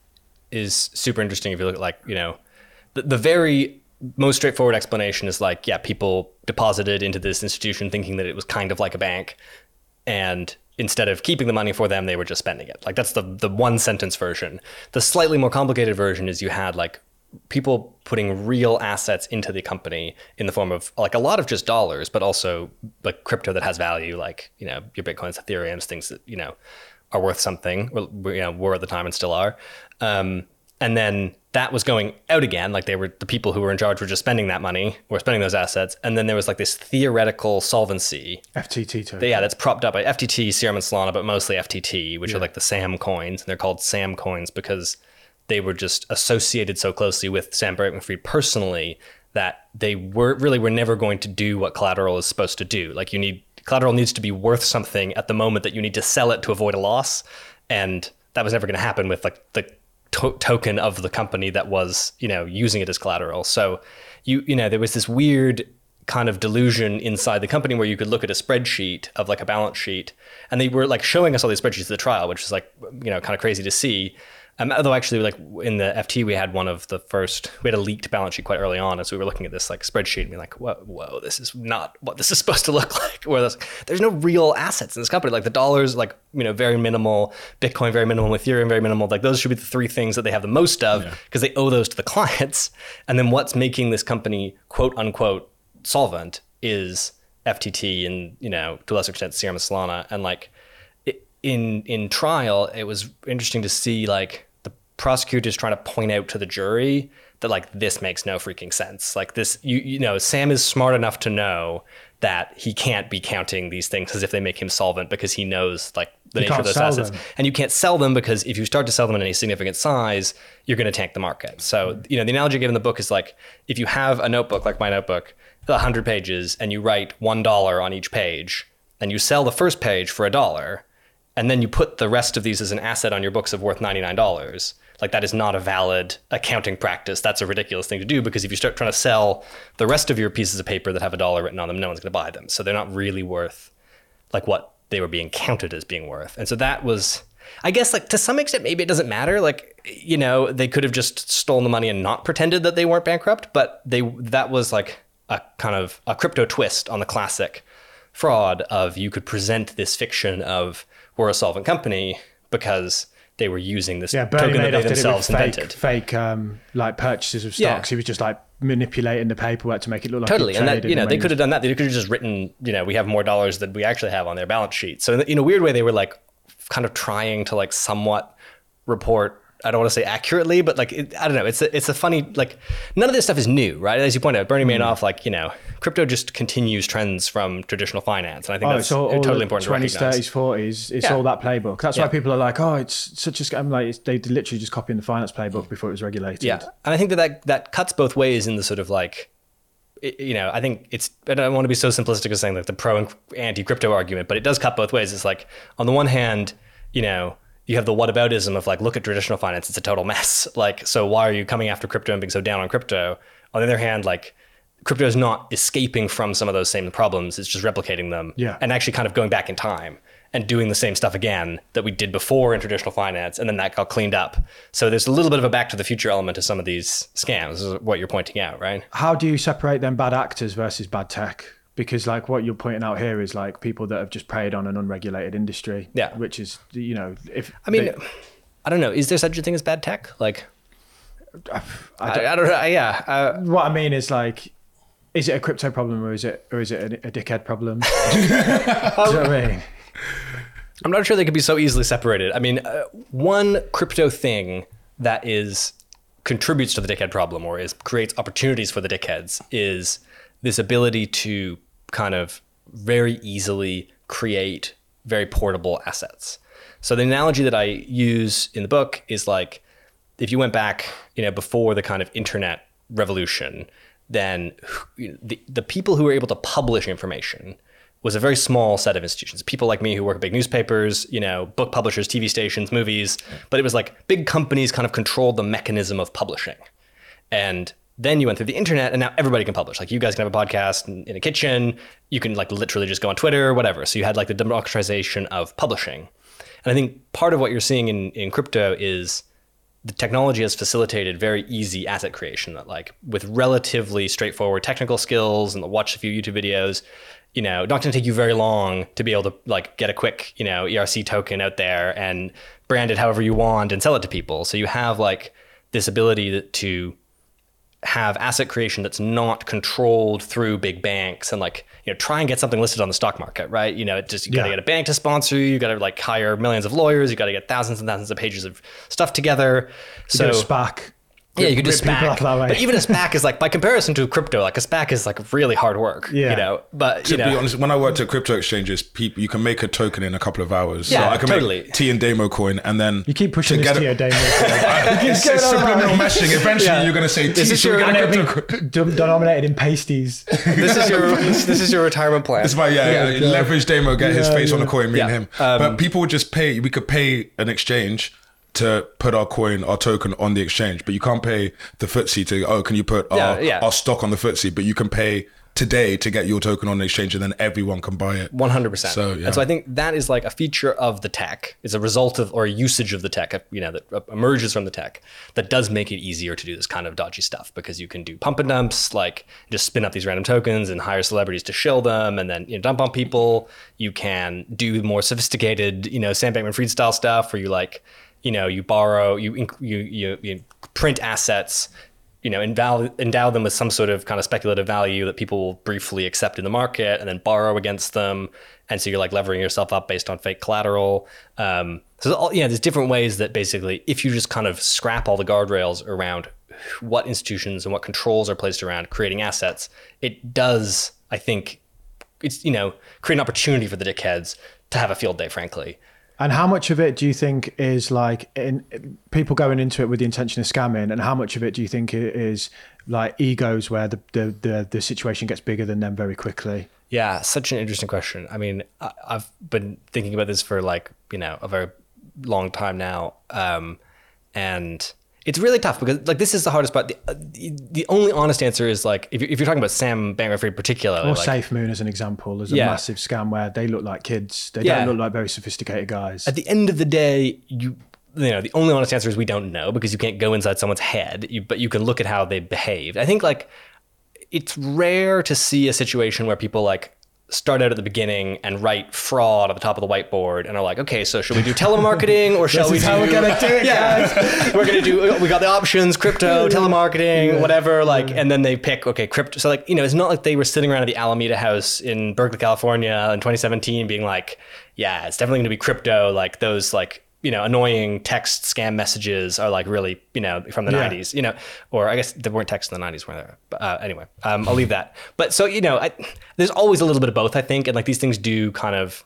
Speaker 2: is super interesting if you look at like, you know, the, the very most straightforward explanation is like, yeah, people deposited into this institution thinking that it was kind of like a bank. And instead of keeping the money for them, they were just spending it. Like that's the the one sentence version. The slightly more complicated version is you had like people putting real assets into the company in the form of like a lot of just dollars, but also like crypto that has value, like, you know, your Bitcoins, Ethereums, things that, you know, are worth something, or, you know, were at the time and still are. Um, and then that was going out again. Like they were, the people who were in charge were just spending that money, were spending those assets. And then there was like this theoretical solvency.
Speaker 3: F T T too.
Speaker 2: Yeah, that's propped up by F T T, Serum and Solana, but mostly F T T, which
Speaker 3: yeah.
Speaker 2: are like the Sam coins. And they're called Sam coins because they were just associated so closely with Sam Bankman-Fried personally that they were really were never going to do what collateral is supposed to do. Like you need, collateral needs to be worth something at the moment that you need to sell it to avoid a loss. And that was never going to happen with like the To- token of the company that was, you know, using it as collateral. So you, you know, there was this weird kind of delusion inside the company where you could look at a spreadsheet of like a balance sheet, and they were like showing us all these spreadsheets at the trial, which was like, you know, kind of crazy to see. Um, although actually, like in the F T, we had one of the first, we had a leaked balance sheet quite early on, and so we were looking at this like spreadsheet and being like, whoa, whoa, this is not what this is supposed to look like. Where there's, there's no real assets in this company. Like the dollars, like, you know, very minimal, Bitcoin very minimal, Ethereum very minimal. Like those should be the three things that they have the most of because yeah. they owe those to the clients. And then what's making this company quote unquote solvent is F T T and, you know, to a lesser extent, Serum and Solana. And like, It, in in trial, it was interesting to see like the prosecutors trying to point out to the jury that like this makes no freaking sense. Like this, you you know, Sam is smart enough to know that he can't be counting these things as if they make him solvent because he knows like the
Speaker 3: You
Speaker 2: nature of
Speaker 3: can't
Speaker 2: those
Speaker 3: sell
Speaker 2: assets.
Speaker 3: them.
Speaker 2: And you can't sell them because if you start to sell them in any significant size, you're going to tank the market. So, you know, the analogy given in the book is like if you have a notebook like my notebook, one hundred pages, and you write one dollar on each page, and you sell the first page for a dollar, and then you put the rest of these as an asset on your books of worth ninety-nine dollars. Like that is not a valid accounting practice. That's a ridiculous thing to do because if you start trying to sell the rest of your pieces of paper that have a dollar written on them, no one's going to buy them. So they're not really worth like what they were being counted as being worth. And so that was, I guess like to some extent, maybe it doesn't matter. Like, you know, they could have just stolen the money and not pretended that they weren't bankrupt, but they, that was like a kind of a crypto twist on the classic fraud of you could present this fiction of we're a solvent company because they were using this
Speaker 3: Yeah, Bernie
Speaker 2: token that they
Speaker 3: Madoff did it with
Speaker 2: themselves
Speaker 3: fake,
Speaker 2: invented.
Speaker 3: fake um, like purchases of
Speaker 2: Yeah.
Speaker 3: stocks. He was just like manipulating the paperwork to make it look like
Speaker 2: Totally.
Speaker 3: he
Speaker 2: And that,
Speaker 3: traded,
Speaker 2: you know,
Speaker 3: when
Speaker 2: they
Speaker 3: he
Speaker 2: could
Speaker 3: was-
Speaker 2: have done that. They could have just written, you know, we have more dollars than we actually have on their balance sheet. So in a weird way, they were like kind of trying to like somewhat report, I don't want to say accurately, but like, it, I don't know. It's a, it's a funny, like none of this stuff is new, right? As you point out, Bernie Madoff, like, you know, crypto just continues trends from traditional finance. And I think
Speaker 3: Oh,
Speaker 2: that's
Speaker 3: it's all, all
Speaker 2: totally
Speaker 3: the
Speaker 2: important
Speaker 3: twenties,
Speaker 2: to recognize.
Speaker 3: thirties, forties. It's
Speaker 2: Yeah.
Speaker 3: all that playbook. That's
Speaker 2: Yeah.
Speaker 3: why people are like, oh, it's such a scam. Like it's, they literally just copying the finance playbook before it was regulated.
Speaker 2: Yeah, and I think that, that that cuts both ways in the sort of like, it- you know, I think it's, I don't want to be so simplistic as saying like the pro and anti crypto argument, but it does cut both ways. It's like, on the one hand, you know, you have the whataboutism of like, look at traditional finance, it's a total mess. Like, so why are you coming after crypto and being so down on crypto? On the other hand, like, crypto is not escaping from some of those same problems. It's just replicating them
Speaker 3: Yeah.
Speaker 2: and actually kind of going back in time and doing the same stuff again that we did before in traditional finance. And then that got cleaned up. So there's a little bit of a back to the future element to some of these scams, is what you're pointing out, right?
Speaker 3: How do you separate them bad actors versus bad tech? Because like what you're pointing out here is like people that have just preyed on an unregulated industry.
Speaker 2: Yeah.
Speaker 3: Which is, you know, if
Speaker 2: I mean,
Speaker 3: they-
Speaker 2: I don't know. Is there such a thing as bad tech? Like,
Speaker 3: I
Speaker 2: I
Speaker 3: don't-
Speaker 2: don't, I don't know. Yeah. Uh,
Speaker 3: what I mean is like, is it a crypto problem or is it or is it a, a dickhead problem? Do you know what I mean?
Speaker 2: I'm not sure they could be so easily separated. I mean, uh, one crypto thing that is contributes to the dickhead problem or is creates opportunities for the dickheads is this ability to kind of very easily create very portable assets. So the analogy that I use in the book is like, if you went back, you know, before the kind of internet revolution, then you know, the, the people who were able to publish information was a very small set of institutions. People like me who work at big newspapers, you know, book publishers, T V stations, movies, but it was like big companies kind of controlled the mechanism of publishing. And then you went through the internet and now everybody can publish. Like you guys can have a podcast in, in a kitchen. You can like literally just go on Twitter or whatever. So you had like the democratization of publishing. And I think part of what you're seeing in, in crypto is the technology has facilitated very easy asset creation that like with relatively straightforward technical skills and watch a few YouTube videos, you know, not going to take you very long to be able to like get a quick, you know, E R C token out there and brand it however you want and sell it to people. So you have like this ability to, to have asset creation that's not controlled through big banks and like, you know, try and get something listed on the stock market, right? You know, it just, you got to
Speaker 3: Yeah.
Speaker 2: get a bank to sponsor you. You got to like hire millions of lawyers. You got to get thousands and thousands of pages of stuff together.
Speaker 3: You
Speaker 2: So
Speaker 3: do a SPAC.
Speaker 2: yeah, you could do
Speaker 3: Rip people off
Speaker 2: SPAC,
Speaker 3: that way.
Speaker 2: but even a SPAC is like, by comparison to crypto, like a SPAC is like really hard work,
Speaker 3: Yeah.
Speaker 2: you know, but
Speaker 4: To
Speaker 2: you know,
Speaker 4: be honest, when I worked at crypto exchanges, people you can make a token in a couple of hours.
Speaker 2: Yeah,
Speaker 4: so I can
Speaker 2: totally.
Speaker 4: make T and Demo coin, and then
Speaker 3: You keep pushing this
Speaker 4: to
Speaker 3: to your
Speaker 4: get
Speaker 3: day.
Speaker 4: it's, it's subliminal meshing. Eventually,
Speaker 3: Yeah.
Speaker 4: you're going to say T.
Speaker 2: This is
Speaker 4: so
Speaker 2: your-
Speaker 4: we get a
Speaker 3: And
Speaker 4: crypto
Speaker 3: it'll be d- denominated in pasties.
Speaker 2: this is your, this is your retirement plan.
Speaker 4: It's my yeah, yeah, leverage demo, get his
Speaker 3: Yeah,
Speaker 4: face on
Speaker 3: yeah.
Speaker 4: a coin, me and
Speaker 2: Yeah.
Speaker 4: him.
Speaker 2: Um,
Speaker 4: but people would just pay. We could pay an exchange to put our coin, our token on the exchange, but you can't pay the F T S E to. Oh, can you put our,
Speaker 2: Yeah, yeah.
Speaker 4: our stock on the F T S E? But you can pay today to get your token on the exchange, and then everyone can buy it.
Speaker 2: one hundred percent.
Speaker 4: So, yeah.
Speaker 2: And so I think that is like a feature of the tech, is a result of, or a usage of the tech, you know, that emerges from the tech that does make it easier to do this kind of dodgy stuff because you can do pump and dumps, like just spin up these random tokens and hire celebrities to shill them and then, you know, dump on people. You can do more sophisticated, you know, Sam Bankman-Fried style stuff where you like, you know, you borrow, you, inc- you, you, you print assets, you know, endow, endow them with some sort of kind of speculative value that people will briefly accept in the market and then borrow against them. And so you're like levering yourself up based on fake collateral. Um, so, all, yeah, there's different ways that basically, if you just kind of scrap all the guardrails around what institutions and what controls are placed around creating assets, it does, I think, it's, you know, create an opportunity for the dickheads to have a field day, frankly.
Speaker 3: And how much of it do you think is like in, people going into it with the intention of scamming, and how much of it do you think is like egos where the, the, the, the situation gets bigger than them very quickly?
Speaker 2: Yeah, such an interesting question. I mean, I, I've been thinking about this for like, you know, a very long time now. Um, and it's really tough because like this is the hardest part. The, the, the only honest answer is like, if you're, if you're talking about Sam Bankman-Fried particularly.
Speaker 3: Or
Speaker 2: like,
Speaker 3: SafeMoon as an example. There's a
Speaker 2: yeah.
Speaker 3: massive scam where they look like kids. They
Speaker 2: Yeah.
Speaker 3: don't look like very sophisticated guys.
Speaker 2: At the end of the day, you you know, the only honest answer is we don't know because you can't go inside someone's head, you, but you can look at how they behaved. I think like it's rare to see a situation where people like start out at the beginning and write fraud at the top of the whiteboard and are like, okay, so should we do telemarketing or shall
Speaker 3: This
Speaker 2: we
Speaker 3: is
Speaker 2: do...
Speaker 3: how we're gonna do it,
Speaker 2: yeah.
Speaker 3: guys.
Speaker 2: We're going to do, we got the options, crypto, telemarketing, yeah. whatever, like, and then they pick, okay, crypto. So like, you know, it's not like they were sitting around at the Alameda House in Berkeley, California in twenty seventeen being like, yeah, it's definitely going to be crypto. Like those like, you know, annoying text scam messages are like really, you know, from the yeah. nineties, you know, or I guess there weren't texts in the nineties, were there? But uh, anyway, um, I'll leave that. But so, you know, I, there's always a little bit of both, I think. And like these things do kind of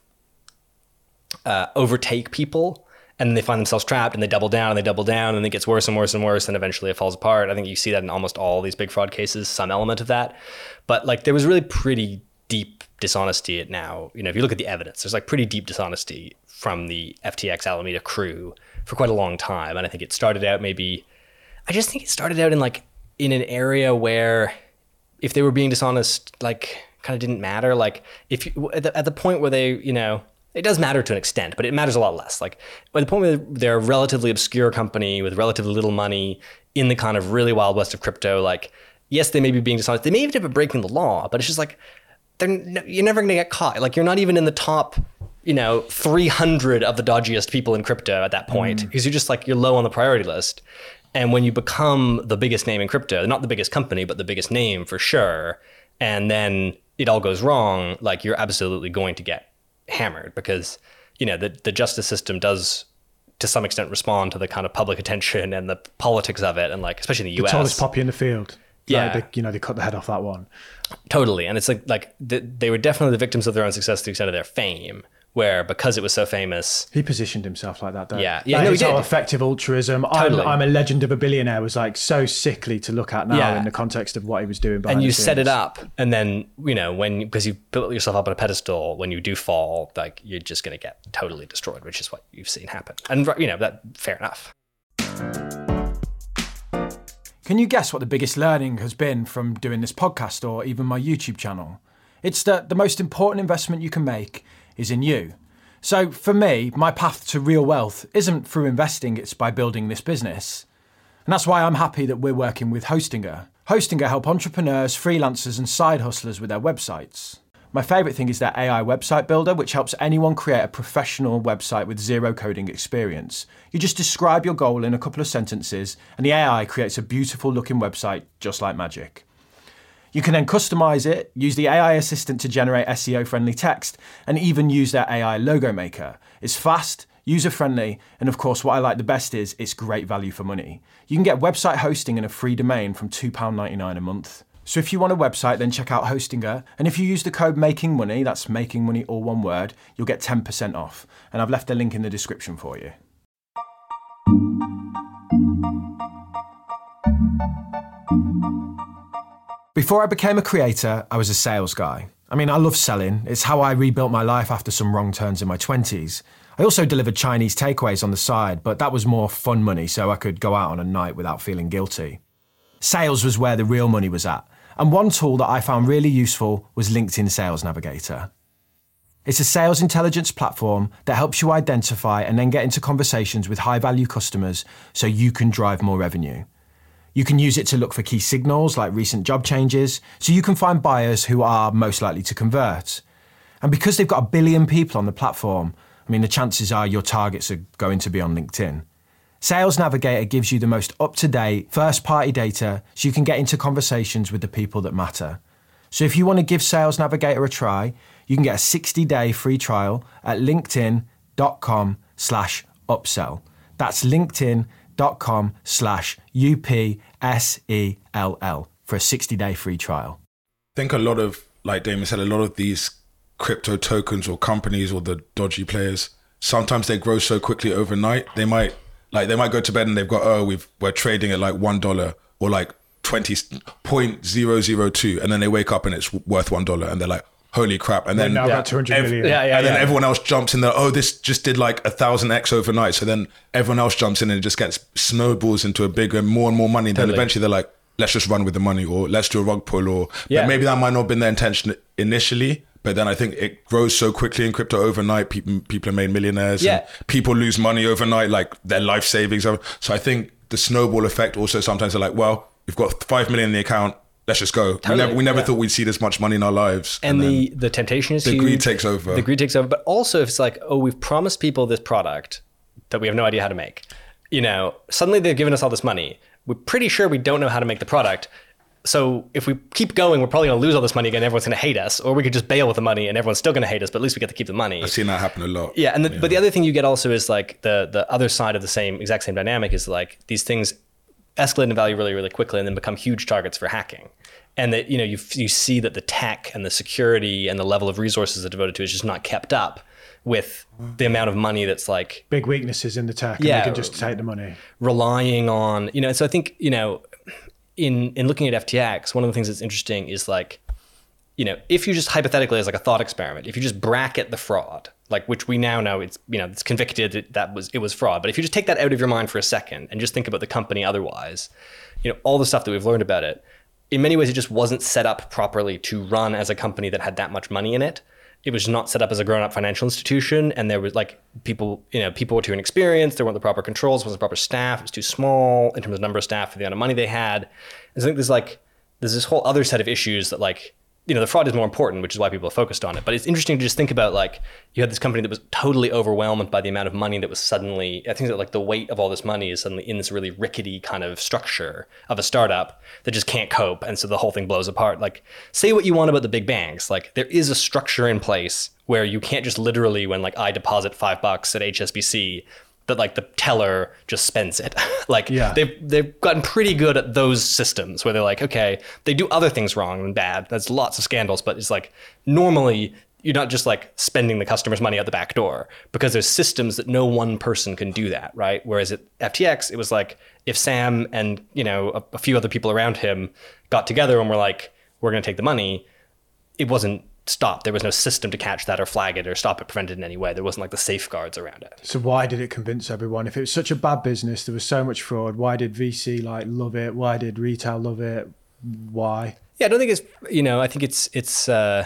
Speaker 2: uh, overtake people and they find themselves trapped and they double down and they double down and it gets worse and worse and worse and eventually it falls apart. I think you see that in almost all these big fraud cases, some element of that. But like there was really pretty deep dishonesty at now. You know, if you look at the evidence, there's like pretty deep dishonesty from the F T X Alameda crew for quite a long time. And I think it started out maybe, I just think it started out in like, in an area where if they were being dishonest, like kind of didn't matter. Like if you, at the, at the point where they, you know, it does matter to an extent, but it matters a lot less. Like at the point where they're a relatively obscure company with relatively little money in the kind of really wild west of crypto, like, yes, they may be being dishonest. They may even be breaking the law, but it's just like, they're, you're never going to get caught. Like you're not even in the top, you know, three hundred of the dodgiest people in crypto at that point, because mm. you're just like, you're low on the priority list. And when you become the biggest name in crypto, not the biggest company, but the biggest name for sure, and then it all goes wrong, like you're absolutely going to get hammered because, you know, the, the justice system does to some extent respond to the kind of public attention and the politics of it. And like, especially in the U S.
Speaker 3: The tallest poppy in the field.
Speaker 2: Yeah.
Speaker 3: Like they, you know, they cut the head off that one.
Speaker 2: Totally. And it's like, like the, they were definitely the victims of their own success to the extent of their fame, where because it was so famous.
Speaker 3: He positioned himself like that, though.
Speaker 2: Yeah. Yeah.
Speaker 3: Like
Speaker 2: No,
Speaker 3: his
Speaker 2: he did.
Speaker 3: whole effective altruism.
Speaker 2: Totally.
Speaker 3: I'm, I'm a legend of a billionaire was like so sickly to look at now
Speaker 2: Yeah.
Speaker 3: in the context of what he was doing behind
Speaker 2: And you
Speaker 3: the
Speaker 2: set it
Speaker 3: scenes.
Speaker 2: up. And then, you know, when, because you built yourself up on a pedestal, when you do fall, like you're just going to get totally destroyed, which is what you've seen happen. And, you know, that fair enough.
Speaker 1: Can you guess what the biggest learning has been from doing this podcast or even my YouTube channel? It's that the most important investment you can make is in you. So for me, my path to real wealth isn't through investing, it's by building this business. And that's why I'm happy that we're working with Hostinger. Hostinger help entrepreneurs, freelancers and side hustlers with their websites. My favourite thing is their A I website builder, which helps anyone create a professional website with zero coding experience. You just describe your goal in a couple of sentences and the A I creates a beautiful looking website just like magic. You can then customize it, use the A I assistant to generate S E O-friendly text, and even use their A I logo maker. It's fast, user-friendly, and of course what I like the best is it's great value for money. You can get website hosting and a free domain from two pounds ninety-nine a month. So if you want a website, then check out Hostinger, and if you use the code MAKINGMONEY, that's making money all one word, you'll get ten percent off. And I've left a link in the description for you. Before I became a creator, I was a sales guy. I mean, I love selling. It's how I rebuilt my life after some wrong turns in my twenties. I also delivered Chinese takeaways on the side, but that was more fun money, so I could go out on a night without feeling guilty. Sales was where the real money was at, and one tool that I found really useful was LinkedIn Sales Navigator. It's a sales intelligence platform that helps you identify and then get into conversations with high-value customers so you can drive more revenue. You can use it to look for key signals like recent job changes, so you can find buyers who are most likely to convert. And because they've got a billion people on the platform, I mean, the chances are your targets are going to be on LinkedIn. Sales Navigator gives you the most up-to-date, first-party data so you can get into conversations with the people that matter. So if you want to give Sales Navigator a try, you can get a sixty-day free trial at linkedin.com slash upsell. That's linkedin.com slash U-P-S-E-L-L for a sixty-day free trial.
Speaker 4: I think a lot of, like Damon said, a lot of these crypto tokens or companies or the dodgy players, sometimes they grow so quickly overnight. They might like they might go to bed and they've got, oh, we've we're trading at like one dollar or like twenty point zero zero two, and then they wake up and it's worth one dollar, and they're like, holy crap! And then
Speaker 3: now
Speaker 2: yeah.
Speaker 3: about two hundred
Speaker 4: ev-
Speaker 3: million.
Speaker 2: Yeah, yeah,
Speaker 4: and then
Speaker 2: yeah.
Speaker 4: everyone else jumps in there. Oh, this just did like a thousand x overnight. So then everyone else jumps in and it just gets snowballs into a bigger, more and more money.
Speaker 2: Totally.
Speaker 4: Then eventually they're like, let's just run with the money, or let's do a rug pull, or
Speaker 2: Yeah.
Speaker 4: but maybe that might not have been their intention initially. But then I think it grows so quickly in crypto overnight. People people are made millionaires.
Speaker 2: Yeah.
Speaker 4: And people lose money overnight, like their life savings. So I think the snowball effect also sometimes they're like, well, we've got five million in the account. Let's just go.
Speaker 2: Totally.
Speaker 4: We never, we never
Speaker 2: Yeah.
Speaker 4: thought we'd see this much money in our lives.
Speaker 2: And,
Speaker 4: then
Speaker 2: the, the temptation is
Speaker 4: the
Speaker 2: huge.
Speaker 4: greed takes over.
Speaker 2: The greed takes over. But also if it's like, oh, we've promised people this product that we have no idea how to make. You know, suddenly they've given us all this money. We're pretty sure we don't know how to make the product. So if we keep going, we're probably going to lose all this money again. Everyone's going to hate us. Or we could just bail with the money and everyone's still going to hate us, but at least we get to keep the money.
Speaker 4: I've seen that happen a lot.
Speaker 2: Yeah, and the, but the other thing you get also is like the the other side of the same exact same dynamic is like these things escalate in value really, really quickly and then become huge targets for hacking. And that, you know, you you see that the tech and the security and the level of resources that are devoted to it is just not kept up with the amount of money that's like
Speaker 3: Big weaknesses in the tech, and
Speaker 2: Yeah.
Speaker 3: they can just take the money.
Speaker 2: relying on, you know, so I think, you know, in in looking at F T X, one of the things that's interesting is like, you know, if you just hypothetically as like a thought experiment, if you just bracket the fraud, like which we now know it's, you know, it's convicted that, that was it was fraud. But if you just take that out of your mind for a second and just think about the company otherwise, you know, all the stuff that we've learned about it, in many ways it just wasn't set up properly to run as a company that had that much money in it. It was not set up as a grown-up financial institution, and there was like people, you know, people were too inexperienced. There weren't the proper controls, wasn't the proper staff. It was too small in terms of number of staff for the amount of money they had. And so I think there's like there's this whole other set of issues that like, you know, the fraud is more important, which is why people are focused on it. But it's interesting to just think about like you had this company that was totally overwhelmed by the amount of money that was suddenly, I think that like the weight of all this money is suddenly in this really rickety kind of structure of a startup that just can't cope. And so the whole thing blows apart. Like say what you want about the big banks. Like there is a structure in place where you can't just literally when like I deposit five bucks at H S B C, that like the teller just spends it. like
Speaker 3: Yeah.
Speaker 2: they've they've gotten pretty good at those systems where they're like, okay, they do other things wrong and bad. There's lots of scandals, but it's like normally you're not just like spending the customer's money out the back door because there's systems that no one person can do that, right? Whereas at F T X, it was like if Sam and, you know, a, a few other people around him got together and were like, we're going to take the money, it wasn't stopped. There was no system to catch that or flag it or stop it, prevent it in any way. There wasn't like the safeguards around it.
Speaker 3: So why did it convince everyone? If it was such a bad business, there was so much fraud. Why did V C like love it? Why did retail love it? Why?
Speaker 2: Yeah, I don't think it's, you know, I think it's, it's, uh,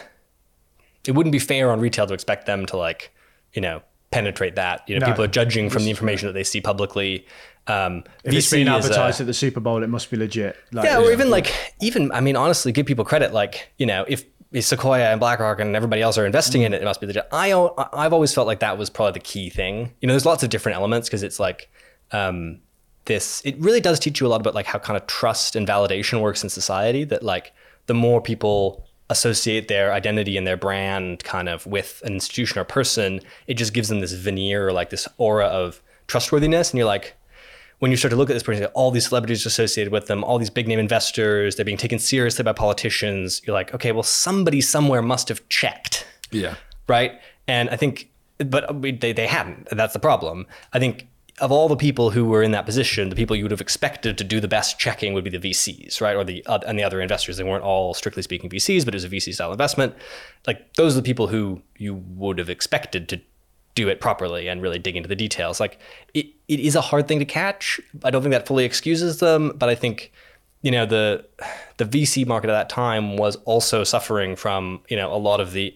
Speaker 2: it wouldn't be fair on retail to expect them to like, you know, penetrate that. You know,
Speaker 3: No.
Speaker 2: people are judging from the information that they see publicly. Um,
Speaker 3: If it's
Speaker 2: V C
Speaker 3: being
Speaker 2: is, uh,
Speaker 3: advertised at the Super Bowl, it must be legit. Like,
Speaker 2: yeah, or even like, even, I mean, honestly, give people credit. Like, you know, if, if Sequoia and BlackRock and everybody else are investing in it, it must be legit. I, I've always felt like that was probably the key thing. You know, there's lots of different elements because it's like, um, this, it really does teach you a lot about like how kind of trust and validation works in society, that like the more people associate their identity and their brand kind of with an institution or person, it just gives them this veneer or like this aura of trustworthiness. And you're like, when you start to look at this person, all these celebrities associated with them, all these big name investors, they're being taken seriously by politicians. You're like, okay, well, somebody somewhere must have checked.
Speaker 4: Yeah.
Speaker 2: Right. And I think, but they, they hadn't. That's the problem. I think of all the people who were in that position, the people you would have expected to do the best checking would be the V Cs, right? Or the, uh, and the other investors. They weren't all strictly speaking V Cs, but it was a V C style investment. Like those are the people who you would have expected to do it properly and really dig into the details. Like it, it is a hard thing to catch. I don't think that fully excuses them, but I think, you know, the the V C market at that time was also suffering from, you know, a lot of the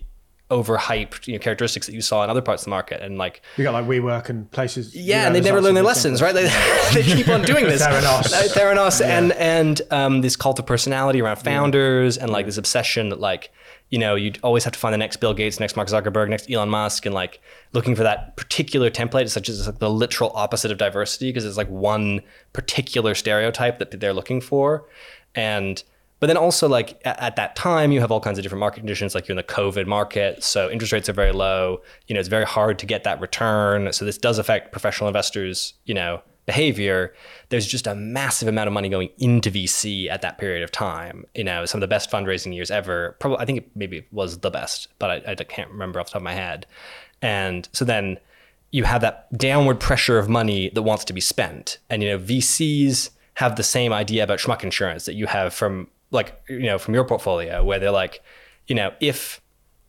Speaker 2: overhyped, you know, characteristics that you saw in other parts of the market. And like,
Speaker 3: You got like WeWork and places.
Speaker 2: yeah,
Speaker 3: you know,
Speaker 2: and they
Speaker 3: there's
Speaker 2: never
Speaker 3: lots
Speaker 2: learn
Speaker 3: of
Speaker 2: their
Speaker 3: examples.
Speaker 2: lessons, right? They, they keep on doing this.
Speaker 3: Theranos.
Speaker 2: Uh, Theranos and, and um, this cult of personality around founders and like this obsession that like, you know, you'd always have to find the next Bill Gates, next Mark Zuckerberg, next Elon Musk, and like looking for that particular template, such as like the literal opposite of diversity, because it's like one particular stereotype that they're looking for. And but then also like at, at that time, you have all kinds of different market conditions, like you're in the COVID market. So interest rates are very low. You know, it's very hard to get that return. So this does affect professional investors, you know, behavior. There's just a massive amount of money going into V C at that period of time. You know, some of the best fundraising years ever. Probably, I think it maybe was the best, but I, I can't remember off the top of my head. And so then you have that downward pressure of money that wants to be spent. And, you know, V Cs have the same idea about schmuck insurance that you have from like, you know, from your portfolio, where they're like, you know, if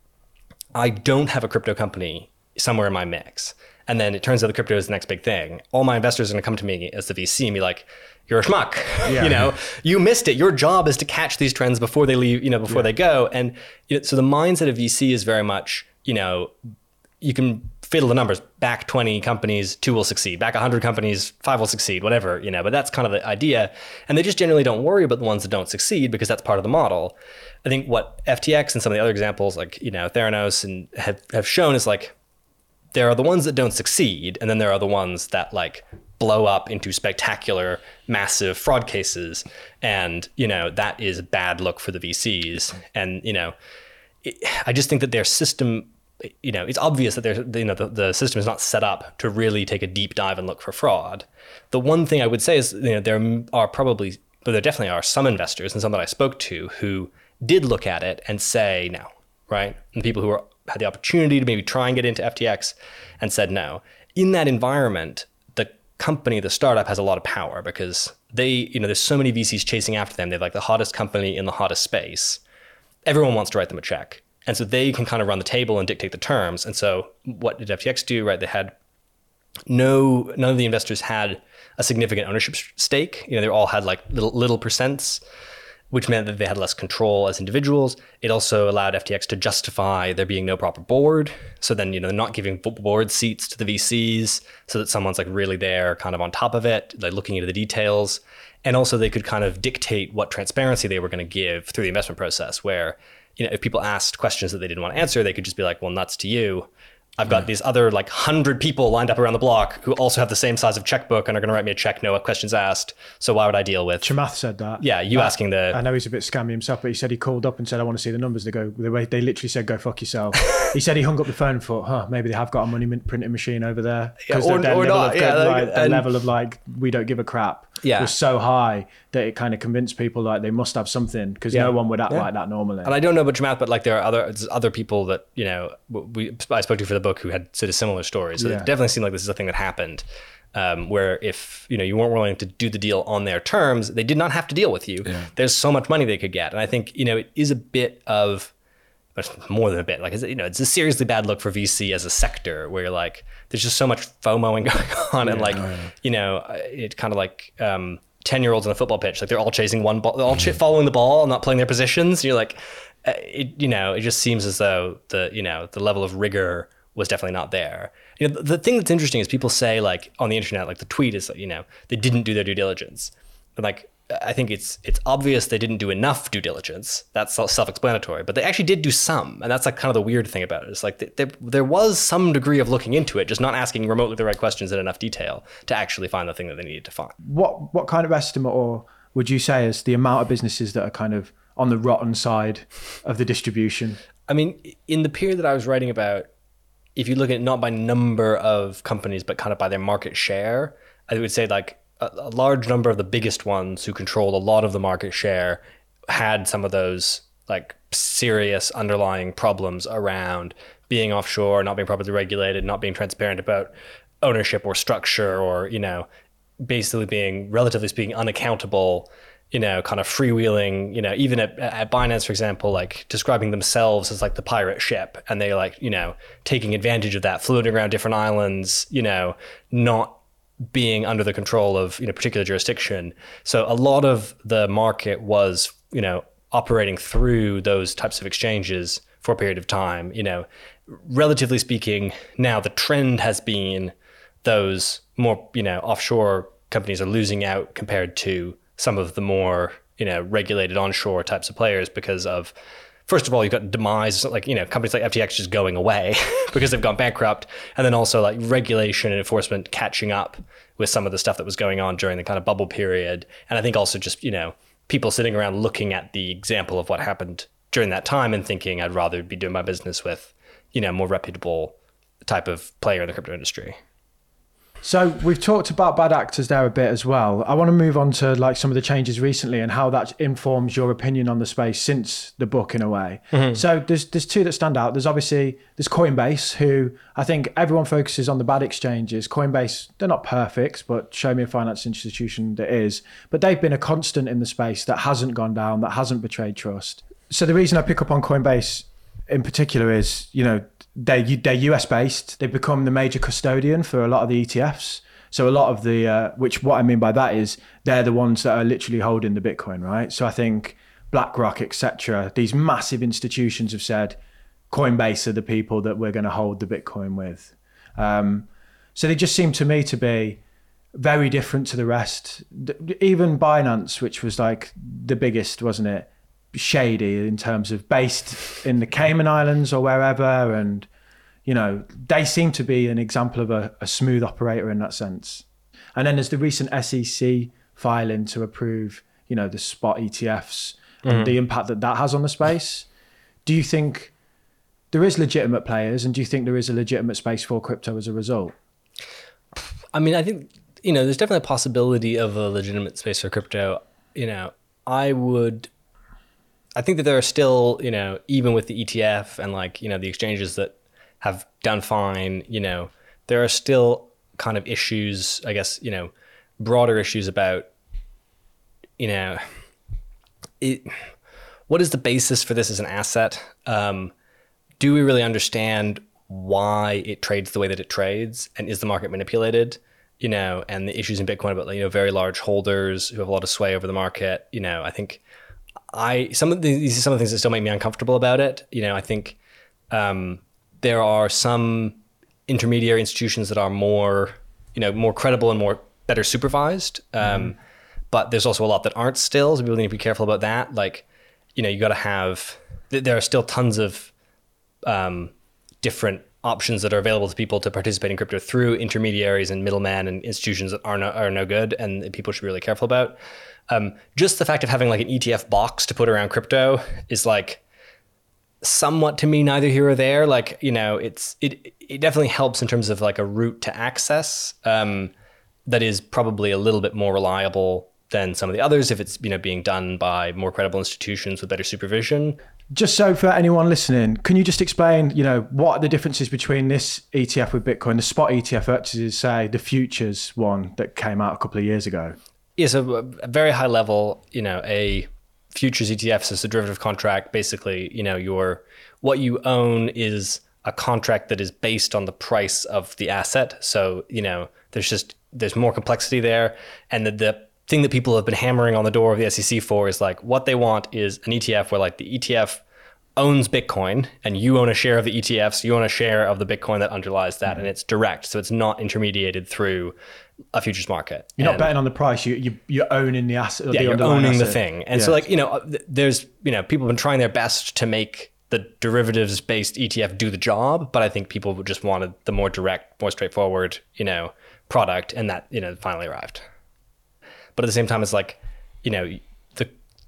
Speaker 2: I don't have a crypto company somewhere in my mix, and then it turns out the crypto is the next big thing, all my investors are going to come to me as the V C and be like, you're a schmuck.
Speaker 3: Yeah.
Speaker 2: You know, you missed it. Your job is to catch these trends before they leave, you know, before yeah. they go. And you know, so the mindset of V C is very much, you know, you can fiddle the numbers. Back twenty companies, two will succeed. Back one hundred companies, five will succeed, whatever, you know, but that's kind of the idea. And they just generally don't worry about the ones that don't succeed because that's part of the model. I think what F T X and some of the other examples like, you know, Theranos and have, have shown is like, there are the ones that don't succeed. And then there are the ones that like blow up into spectacular, massive fraud cases. And, you know, that is a bad look for the V Cs. And, you know, it, I just think that their system, you know, it's obvious that there's, you know, the, the system is not set up to really take a deep dive and look for fraud. The one thing I would say is, you know, there are probably, but there definitely are some investors and some that I spoke to who did look at it and say no, right? And people who are, had the opportunity to maybe try and get into F T X and said no. In that environment, the company, the startup has a lot of power because they, you know, there's so many V Cs chasing after them. They're like the hottest company in the hottest space. Everyone wants to write them a check. And so they can kind of run the table and dictate the terms. And so what did F T X do, right? They had no, none of the investors had a significant ownership stake. You know, they all had like little, little percents, which meant that they had less control as individuals. It also allowed F T X to justify there being no proper board. So then, you know, they're not giving board seats to the V Cs so that someone's like really there kind of on top of it, like looking into the details. And also they could kind of dictate what transparency they were going to give through the investment process where, you know, if people asked questions that they didn't want to answer, they could just be like, well, nuts to you. I've got yeah. these other like hundred people lined up around the block who also have the same size of checkbook and are going to write me a check, no questions asked. So why would I deal with?
Speaker 3: Chamath said that.
Speaker 2: Yeah, you
Speaker 3: that,
Speaker 2: asking the.
Speaker 3: I know he's a bit scammy himself, but he said he called up and said, I want to see the numbers. They go, they, they literally said, go fuck yourself. He said he hung up the phone and thought, huh, maybe they have got a money printing machine over there. Because
Speaker 2: yeah, or,
Speaker 3: their,
Speaker 2: or
Speaker 3: level,
Speaker 2: not,
Speaker 3: of,
Speaker 2: yeah,
Speaker 3: like,
Speaker 2: like,
Speaker 3: the
Speaker 2: and,
Speaker 3: level of like, we don't give a crap
Speaker 2: yeah.
Speaker 3: was so high that it kind of convinced people like they must have something because
Speaker 2: yeah.
Speaker 3: no one would act
Speaker 2: yeah.
Speaker 3: like that normally.
Speaker 2: And I don't know about Chamath, but like there are other other people that, you know, we I spoke to for the book who had sort of similar stories. So
Speaker 3: yeah.
Speaker 2: it definitely seemed like this is a thing that happened. Um, where if, you know, you weren't willing to do the deal on their terms, they did not have to deal with you. Yeah. There's so much money they could get. And I think, you know, it is a bit of, more than a bit, like, you know, it's a seriously bad look for V C as a sector where you're like, there's just so much FOMOing going on. Yeah, and like, yeah. you know, it kind of like um, ten year olds on a football pitch, like they're all chasing one ball, they're all ch- following the ball and not playing their positions. And you're like, uh, it, you know, it just seems as though the, you know, the level of rigor was definitely not there. You know, the, the thing that's interesting is people say like on the internet, like the tweet is, you know, they didn't do their due diligence. And like, I think it's it's obvious they didn't do enough due diligence. That's self-explanatory, but they actually did do some. And that's like kind of the weird thing about it. It's like th- there, there was some degree of looking into it, just not asking remotely the right questions in enough detail to actually find the thing that they needed to find.
Speaker 3: What what kind of estimate or would you say is the amount of businesses that are kind of on the rotten side of the distribution?
Speaker 2: I mean, in the period that I was writing about, if you look at it not by number of companies, but kind of by their market share, I would say like a, a large number of the biggest ones who controlled a lot of the market share had some of those like serious underlying problems around being offshore, not being properly regulated, not being transparent about ownership or structure, or, you know, basically being, relatively speaking, unaccountable, you know, kind of freewheeling, you know, even at, at Binance, for example, like describing themselves as like the pirate ship, and they like, you know, taking advantage of that, floating around different islands, you know, not being under the control of, you know, particular jurisdiction. So a lot of the market was, you know, operating through those types of exchanges for a period of time. You know, relatively speaking, now the trend has been those more, you know, offshore companies are losing out compared to some of the more, you know, regulated onshore types of players because of, first of all, you've got demise, like, you know, companies like F T X just going away because they've gone bankrupt. And then also like regulation and enforcement catching up with some of the stuff that was going on during the kind of bubble period. And I think also just, you know, people sitting around looking at the example of what happened during that time and thinking I'd rather be doing my business with, you know, more reputable type of player in the crypto industry.
Speaker 3: So we've talked about bad actors there a bit as well. I want to move on to like some of the changes recently and how that informs your opinion on the space since the book in a way. Mm-hmm. So there's there's two that stand out. There's obviously there's Coinbase, who I think everyone focuses on the bad exchanges. Coinbase, they're not perfect, but show me a finance institution that is. But they've been a constant in the space that hasn't gone down, that hasn't betrayed trust. So the reason I pick up on Coinbase in particular is, you know, They're, they're U S based. They've become the major custodian for a lot of the E T Fs. So a lot of the, uh, which what I mean by that is they're the ones that are literally holding the Bitcoin, right? So I think BlackRock, et cetera, these massive institutions have said Coinbase are the people that we're going to hold the Bitcoin with. Um, so they just seem to me to be very different to the rest. Even Binance, which was like the biggest, wasn't it? Shady in terms of based in the Cayman Islands or wherever, and you know they seem to be an example of a, a smooth operator in that sense. And then there's the recent S E C filing to approve, you know, the spot E T Fs and mm. the impact that that has on the space. Do you think there is legitimate players, and do you think there is a legitimate space for crypto as a result?
Speaker 2: I mean, I think, you know, there's definitely a possibility of a legitimate space for crypto. You know, I would. I think that there are still, you know, even with the E T F and like, you know, the exchanges that have done fine, you know, there are still kind of issues, I guess, you know, broader issues about, you know, it, what is the basis for this as an asset? Um, do we really understand why it trades the way that it trades? And is the market manipulated? You know, and the issues in Bitcoin about, you know, very large holders who have a lot of sway over the market, you know, I think I some of the, these are some of the things that still make me uncomfortable about it. You know, I think um, there are some intermediary institutions that are more, you know, more credible and more better supervised. Um, mm. But there's also a lot that aren't still. So people need to be careful about that. Like, you know, you got to have. There are still tons of um, different options that are available to people to participate in crypto through intermediaries and middlemen and institutions that are no, are no good, and people should be really careful about. Um, just the fact of having like an E T F box to put around crypto is like somewhat, to me, neither here or there. Like, you know, it's it it definitely helps in terms of like a route to access um, that is probably a little bit more reliable than some of the others if it's, you know, being done by more credible institutions with better supervision.
Speaker 3: Just so for anyone listening, can you just explain, you know, what are the differences between this E T F with Bitcoin, the spot E T F versus, say, the futures one that came out a couple of years ago?
Speaker 2: Yeah, so a very high level, you know, a futures E T F is a derivative contract. Basically, you know, your what you own is a contract that is based on the price of the asset. So, you know, there's just there's more complexity there, and the, the thing that people have been hammering on the door of the S E C for is like what they want is an E T F where like the E T F owns Bitcoin and you own a share of the E T Fs, you own a share of the Bitcoin that underlies that, mm-hmm. and it's direct, so it's not intermediated through a futures market.
Speaker 3: You're
Speaker 2: and,
Speaker 3: not betting on the price, you, you, you're owning the asset. Or
Speaker 2: yeah,
Speaker 3: the
Speaker 2: you're owning
Speaker 3: asset.
Speaker 2: the thing. And
Speaker 3: yeah.
Speaker 2: so like, you know, there's, you know, people have been trying their best to make the derivatives-based E T F do the job, but I think people just wanted the more direct, more straightforward, you know, product, and that, you know, finally arrived. But at the same time, it's like, you know, the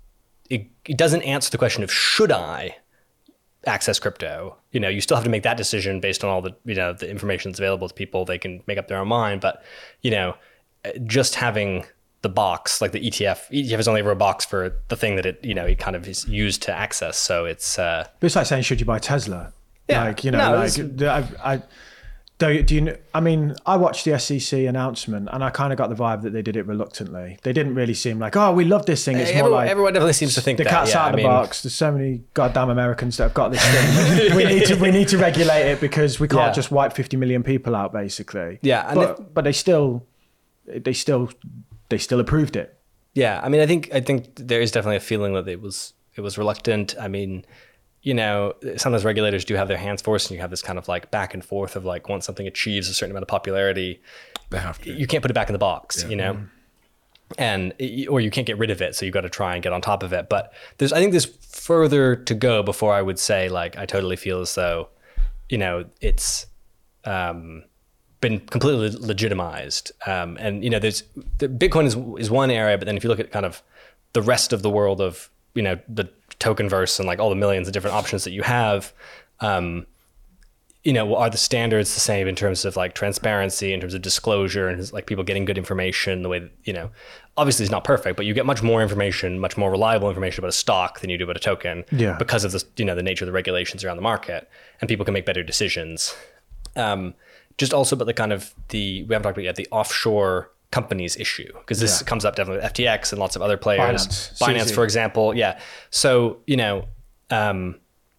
Speaker 2: it, it doesn't answer the question of should I access crypto. You know, you still have to make that decision based on all the, you know, the information that's available to people. They can make up their own mind. But, you know, just having the box, like the E T F, E T F is only ever a box for the thing that it, you know, it kind of is used to access. So it's... Uh,
Speaker 3: but it's like saying, should you buy Tesla?
Speaker 2: Yeah.
Speaker 3: Like, you know,
Speaker 2: no,
Speaker 3: like, I... I Do, do you? I mean, I watched the S E C announcement, and I kind of got the vibe that they did it reluctantly. They didn't really seem like, "Oh, we love this thing." It's
Speaker 2: everyone,
Speaker 3: more like
Speaker 2: everyone definitely seems to think
Speaker 3: the
Speaker 2: that,
Speaker 3: cat's
Speaker 2: yeah,
Speaker 3: out of
Speaker 2: I
Speaker 3: the
Speaker 2: mean,
Speaker 3: box. There's so many goddamn Americans that have got this thing. we need to we need to regulate it because we can't
Speaker 2: Yeah.
Speaker 3: just wipe fifty million people out, basically.
Speaker 2: Yeah, and
Speaker 3: but
Speaker 2: if,
Speaker 3: but they still they still they still approved it.
Speaker 2: Yeah, I mean, I think I think there is definitely a feeling that it was it was reluctant. I mean, you know, sometimes regulators do have their hands forced, and you have this kind of like back and forth of like once something achieves a certain amount of popularity,
Speaker 4: They have to.
Speaker 2: you can't put it back in the box,
Speaker 4: Yeah.
Speaker 2: you know, and or you can't get rid of it, so you've got to try and get on top of it. But there's, I think there's further to go before I would say like I totally feel as though, you know, it's um, been completely legitimized, um, and you know, there's the Bitcoin is is one area, but then if you look at kind of the rest of the world of, you know, the tokenverse and like all the millions of different options that you have, um, you know, are the standards the same in terms of like transparency, in terms of disclosure, and like people getting good information the way that, you know, obviously it's not perfect, but you get much more information, much more reliable information about a stock than you do about a token,
Speaker 3: Yeah.
Speaker 2: because of the, you know, the nature of the regulations around the market, and people can make better decisions. Um, just also about the kind of the, we haven't talked about yet, the offshore companies issue, because this
Speaker 3: Yeah.
Speaker 2: comes up definitely with F T X and lots of other players.
Speaker 3: Binance,
Speaker 2: Binance,
Speaker 3: C Z.
Speaker 2: for example. Yeah. So, you know, um,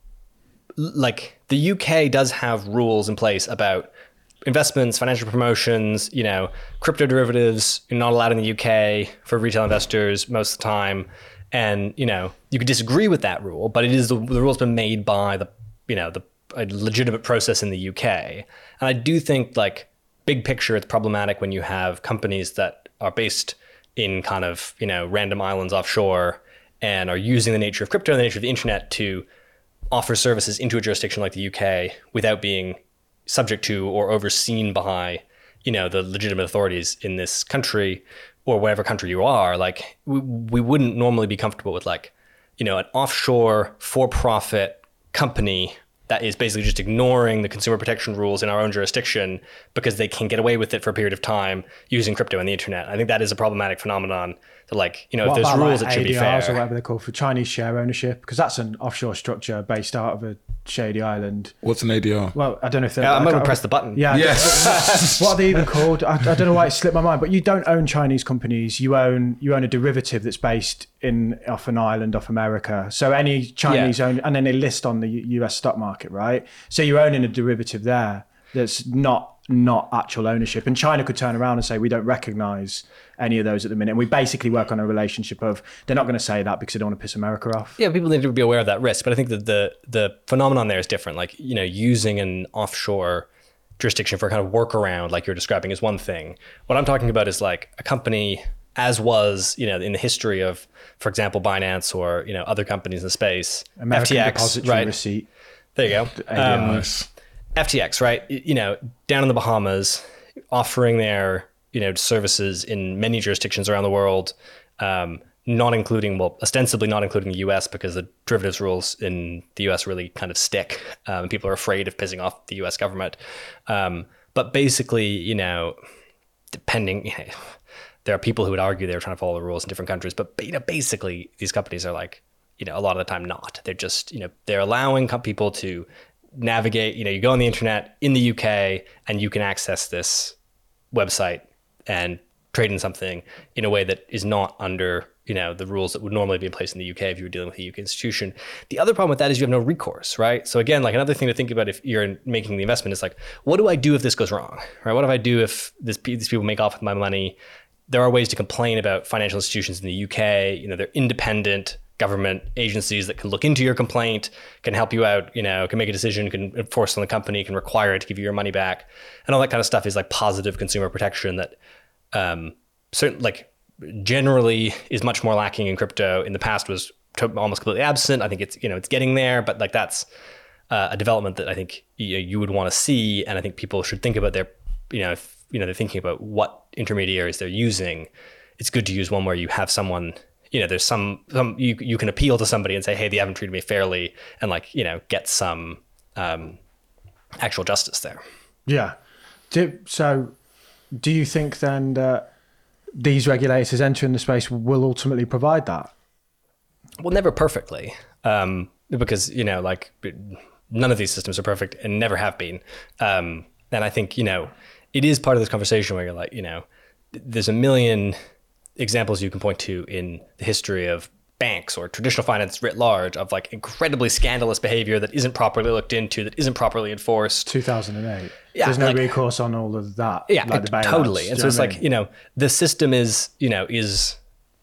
Speaker 2: l- like the U K does have rules in place about investments, financial promotions, you know, crypto derivatives. You're not allowed in the U K for retail investors most of the time. And, you know, you could disagree with that rule, but it is the, the rule's been made by the, you know, the a legitimate process in the U K. And I do think like big picture, it's problematic when you have companies that are based in kind of, you know, random islands offshore and are using the nature of crypto and the nature of the internet to offer services into a jurisdiction like the U K without being subject to or overseen by, you know, the legitimate authorities in this country or whatever country you are. Like we, we wouldn't normally be comfortable with like, you know, an offshore for-profit company that is basically just ignoring the consumer protection rules in our own jurisdiction because they can get away with it for a period of time using crypto and the internet. I think that is a problematic phenomenon. That like, you know,
Speaker 3: What
Speaker 2: if there's
Speaker 3: about,
Speaker 2: rules,
Speaker 3: like,
Speaker 2: it should be
Speaker 3: A D Rs
Speaker 2: fair.
Speaker 3: or whatever they're called for Chinese share ownership, because that's an offshore structure based out of a shady island.
Speaker 4: What's an A D R?
Speaker 3: Well, I don't know if they're.
Speaker 2: Yeah, I'm
Speaker 3: I
Speaker 2: going to
Speaker 3: can't-
Speaker 2: press the button.
Speaker 3: Yeah. I don't-
Speaker 4: Yes.
Speaker 3: What are they even called? I, I don't know why it slipped my mind. But you don't own Chinese companies. You own you own a derivative that's based in off an island off America. So any Chinese
Speaker 2: Yeah.
Speaker 3: own, and then they list on the U- U.S. stock market, right? So you're owning a derivative there that's not not actual ownership. And China could turn around and say we don't recognise any of those at the minute. And we basically work on a relationship of they're not going to say that because they don't want to piss America off.
Speaker 2: Yeah, people need to be aware of that risk. But I think that the the phenomenon there is different. Like, you know, using an offshore jurisdiction for kind of workaround, like you're describing, is one thing. What I'm talking about is like a company, as was, you know, in the history of, for example, Binance or, you know, other companies in the space,
Speaker 3: American
Speaker 2: F T X,
Speaker 3: Depository
Speaker 2: right?
Speaker 3: Receipt.
Speaker 2: There you go.
Speaker 3: A D R.
Speaker 2: Um,
Speaker 4: Nice.
Speaker 2: F T X, right? Y- You know, down in the Bahamas, offering their, you know, services in many jurisdictions around the world, um, not including, well, ostensibly not including the U S because the derivatives rules in the U S really kind of stick. Um, people are afraid of pissing off the U S government. Um, but basically, you know, depending, you know, there are people who would argue they're trying to follow the rules in different countries, but, you know, basically these companies are like, you know, a lot of the time not. They're just, you know, they're allowing com- people to navigate, you know, you go on the internet in the U K and you can access this website and trade in something in a way that is not under, you know, the rules that would normally be in place in the U K if you were dealing with a U K institution. The other problem with that is you have no recourse, right? So again, like another thing to think about if you're making the investment is like, what do I do if this goes wrong, right? What do I do if this, these people make off with my money? There are ways to complain about financial institutions in the U K. You know, they're independent government agencies that can look into your complaint, can help you out, you know, can make a decision, can enforce on the company, can require it to give you your money back. And all that kind of stuff is like positive consumer protection that um, certain, like generally is much more lacking in crypto. In the past was to- almost completely absent. I think it's, you know, it's getting there, but like that's uh, a development that I think you, you would want to see. And I think people should think about their, you know, if, you know, they're thinking about what intermediaries they're using. It's good to use one where you have someone, you know, there's some, some you, you can appeal to somebody and say, hey, they haven't treated me fairly, and like, you know, get some um, actual justice there.
Speaker 3: Yeah. Do, so do you think then that these regulators entering the space will ultimately provide that?
Speaker 2: Well, never perfectly, um, because, you know, like none of these systems are perfect and never have been. Um, and I think, you know, it is part of this conversation where you're like, you know, there's a million examples you can point to in the history of banks or traditional finance writ large of like incredibly scandalous behavior that isn't properly looked into, that isn't properly enforced.
Speaker 3: two thousand eight.
Speaker 2: Yeah,
Speaker 3: There's no
Speaker 2: like-
Speaker 3: recourse on all of that.
Speaker 2: Yeah,
Speaker 3: like the bailouts.
Speaker 2: totally.
Speaker 3: Do
Speaker 2: And
Speaker 3: you
Speaker 2: so
Speaker 3: know
Speaker 2: it's
Speaker 3: what I
Speaker 2: like,
Speaker 3: mean?
Speaker 2: you know, the system is, you know, is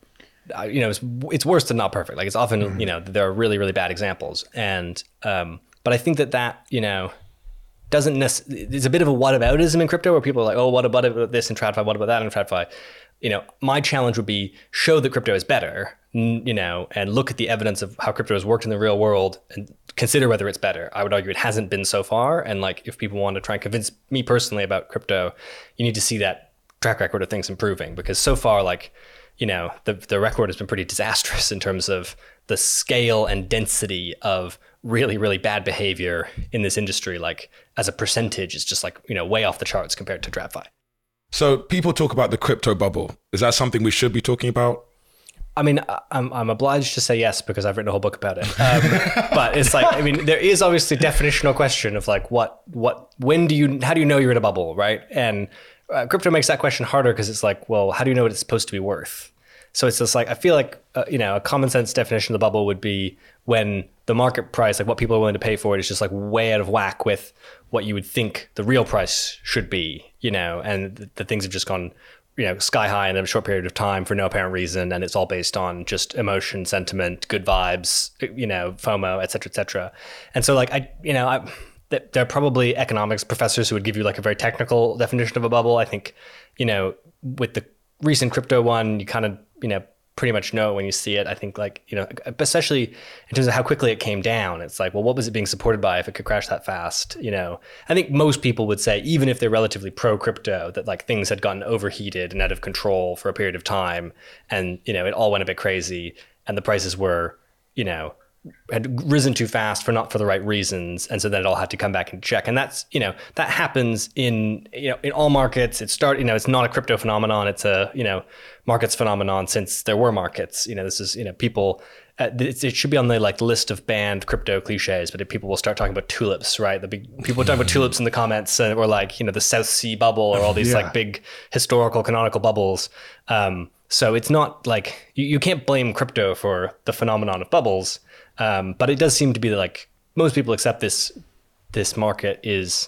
Speaker 2: uh, you know, it's, it's worse than not perfect. Like it's often, mm-hmm. you know, there are really, really bad examples. And, um, but I think that that, you know, doesn't necessarily, there's a bit of a whataboutism in crypto where people are like, oh, what about this in TradFi? What about that in TradFi? You know, my challenge would be show that crypto is better, you know, and look at the evidence of how crypto has worked in the real world and consider whether it's better. I would argue it hasn't been so far. And like, if people want to try and convince me personally about crypto, you need to see that track record of things improving, because so far, like, you know, the, the record has been pretty disastrous in terms of the scale and density of really, really bad behavior in this industry. Like as a percentage, it's just like, you know, way off the charts compared to TradFi.
Speaker 4: So people talk about the crypto bubble. Is that something we should be talking about?
Speaker 2: I mean, I'm I'm obliged to say yes because I've written a whole book about it. Um, but it's like, I mean, there is obviously a definitional question of like, what, what, when do you, how do you know you're in a bubble, right? And uh, crypto makes that question harder because it's like, well, how do you know what it's supposed to be worth? So it's just like, I feel like, uh, you know, a common sense definition of the bubble would be when the market price, like what people are willing to pay for it, is just like way out of whack with what you would think the real price should be, you know, and the, the things have just gone, you know, sky high in a short period of time for no apparent reason. And it's all based on just emotion, sentiment, good vibes, you know, FOMO, et cetera, et cetera. And so like, I, you know, I, there are probably economics professors who would give you like a very technical definition of a bubble. I think, you know, with the recent crypto one, you kind of, you know, pretty much know when you see it. I think like, you know, especially in terms of how quickly it came down, it's like, well, what was it being supported by if it could crash that fast? You know, I think most people would say, even if they're relatively pro crypto, that like things had gotten overheated and out of control for a period of time. And, you know, it all went a bit crazy and the prices were, you know, had risen too fast for not for the right reasons. And so then it all had to come back and check. And that's, you know, that happens in, you know, in all markets. It start, you know, it's not a crypto phenomenon. It's a, you know, markets phenomenon since there were markets. You know, this is, you know, people, uh, it, it should be on the like list of banned crypto cliches, but if people will start talking about tulips, right? The big, people talk about tulips in the comments and or like, you know, the South Sea bubble or all these yeah. like big historical canonical bubbles. Um, so it's not like, you, you can't blame crypto for the phenomenon of bubbles. Um, but it does seem to be like most people accept this this market is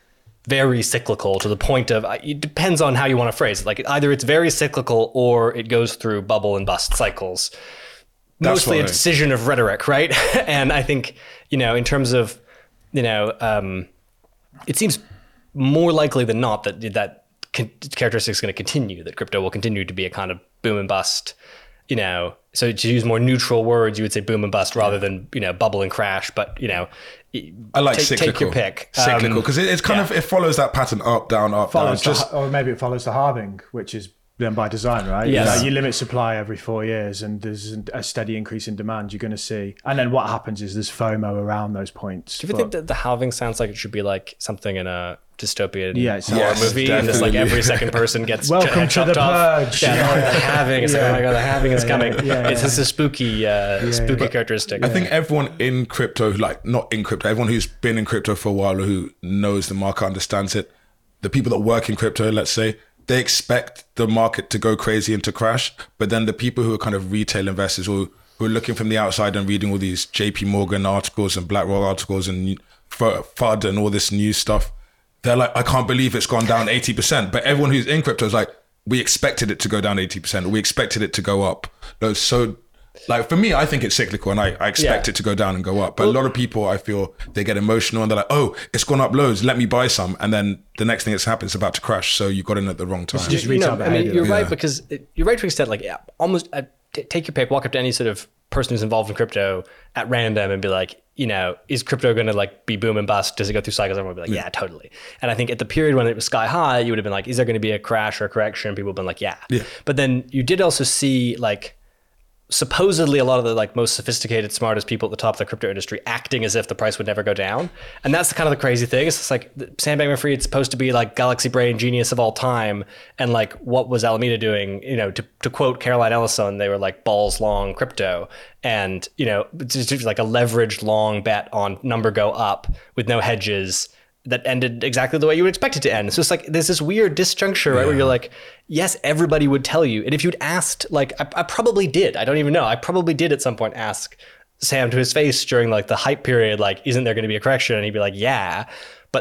Speaker 2: very cyclical to the point of, it depends on how you want to phrase it. Like either it's very cyclical or it goes through bubble and bust cycles. That's mostly a decision of rhetoric, right? And I think, you know, in terms of, you know, um, it seems more likely than not that that characteristic is going to continue, that crypto will continue to be a kind of boom and bust, you know. So to use more neutral words, you would say boom and bust rather than, you know, bubble and crash. But, you know,
Speaker 4: I like
Speaker 2: take,
Speaker 4: cyclical.
Speaker 2: Take your pick.
Speaker 4: Cyclical, because um, it, it's kind yeah. of, it follows that pattern up, down, up,
Speaker 3: follows
Speaker 4: down. Just,
Speaker 3: the, or maybe it follows the halving, which is then by design, right?
Speaker 2: Yes.
Speaker 3: You know, you limit supply every four years and there's a steady increase in demand you're going to see. And then what happens is there's FOMO around those points.
Speaker 2: Do you but, think that the halving sounds like it should be like something in a dystopian
Speaker 3: yeah,
Speaker 2: horror
Speaker 4: yes,
Speaker 2: movie?
Speaker 4: Definitely.
Speaker 2: And it's like every second person gets
Speaker 3: welcome to the purge.
Speaker 2: Yeah, yeah. The halving. It's yeah. like, oh my God, the halving is
Speaker 3: yeah,
Speaker 2: coming.
Speaker 3: Yeah, yeah,
Speaker 2: it's just a spooky, uh, yeah, spooky
Speaker 3: yeah.
Speaker 2: characteristic.
Speaker 4: I think everyone in crypto, like not in crypto, everyone who's been in crypto for a while or who knows the market, understands it, the people that work in crypto, let's say, they expect the market to go crazy and to crash. But then the people who are kind of retail investors or who are looking from the outside and reading all these J P Morgan articles and BlackRock articles and F U D and all this new stuff, they're like, I can't believe it's gone down eighty percent. But everyone who's in crypto is like, we expected it to go down eighty percent. We expected it to go up. So like for me, I think it's cyclical and I, I expect
Speaker 2: yeah.
Speaker 4: it to go down and go up. But well, a lot of people, I feel they get emotional and they're like, oh, it's gone up loads, let me buy some. And then the next thing that's happened is about to crash. So you got in at the wrong time.
Speaker 3: Just
Speaker 2: you know,
Speaker 3: retail
Speaker 2: I mean, you're
Speaker 3: yeah.
Speaker 2: right, because it, you're right to an extent, like yeah, almost uh, t- take your pick, walk up to any sort of person who's involved in crypto at random and be like, you know, is crypto going to like be boom and bust? Does it go through cycles? Everyone would be like, yeah. yeah, totally. And I think at the period when it was sky high, you would have been like, is there going to be a crash or a correction? People have been like, yeah.
Speaker 4: yeah.
Speaker 2: But then you did also see like, supposedly a lot of the like most sophisticated, smartest people at the top of the crypto industry acting as if the price would never go down. And that's the kind of the crazy thing. It's just like Sam Bankman-Fried's supposed to be like galaxy brain genius of all time. And like, what was Alameda doing? You know, to, to quote Caroline Ellison, they were like balls long crypto. And, you know, it's just like a leveraged long bet on number go up with no hedges that ended exactly the way you would expect it to end. So it's like, there's this weird disjuncture, right? Yeah. Where you're like, yes, everybody would tell you. And if you'd asked, like, I, I probably did, I don't even know. I probably did at some point ask Sam to his face during like the hype period, like, isn't there going to be a correction? And he'd be like, yeah. But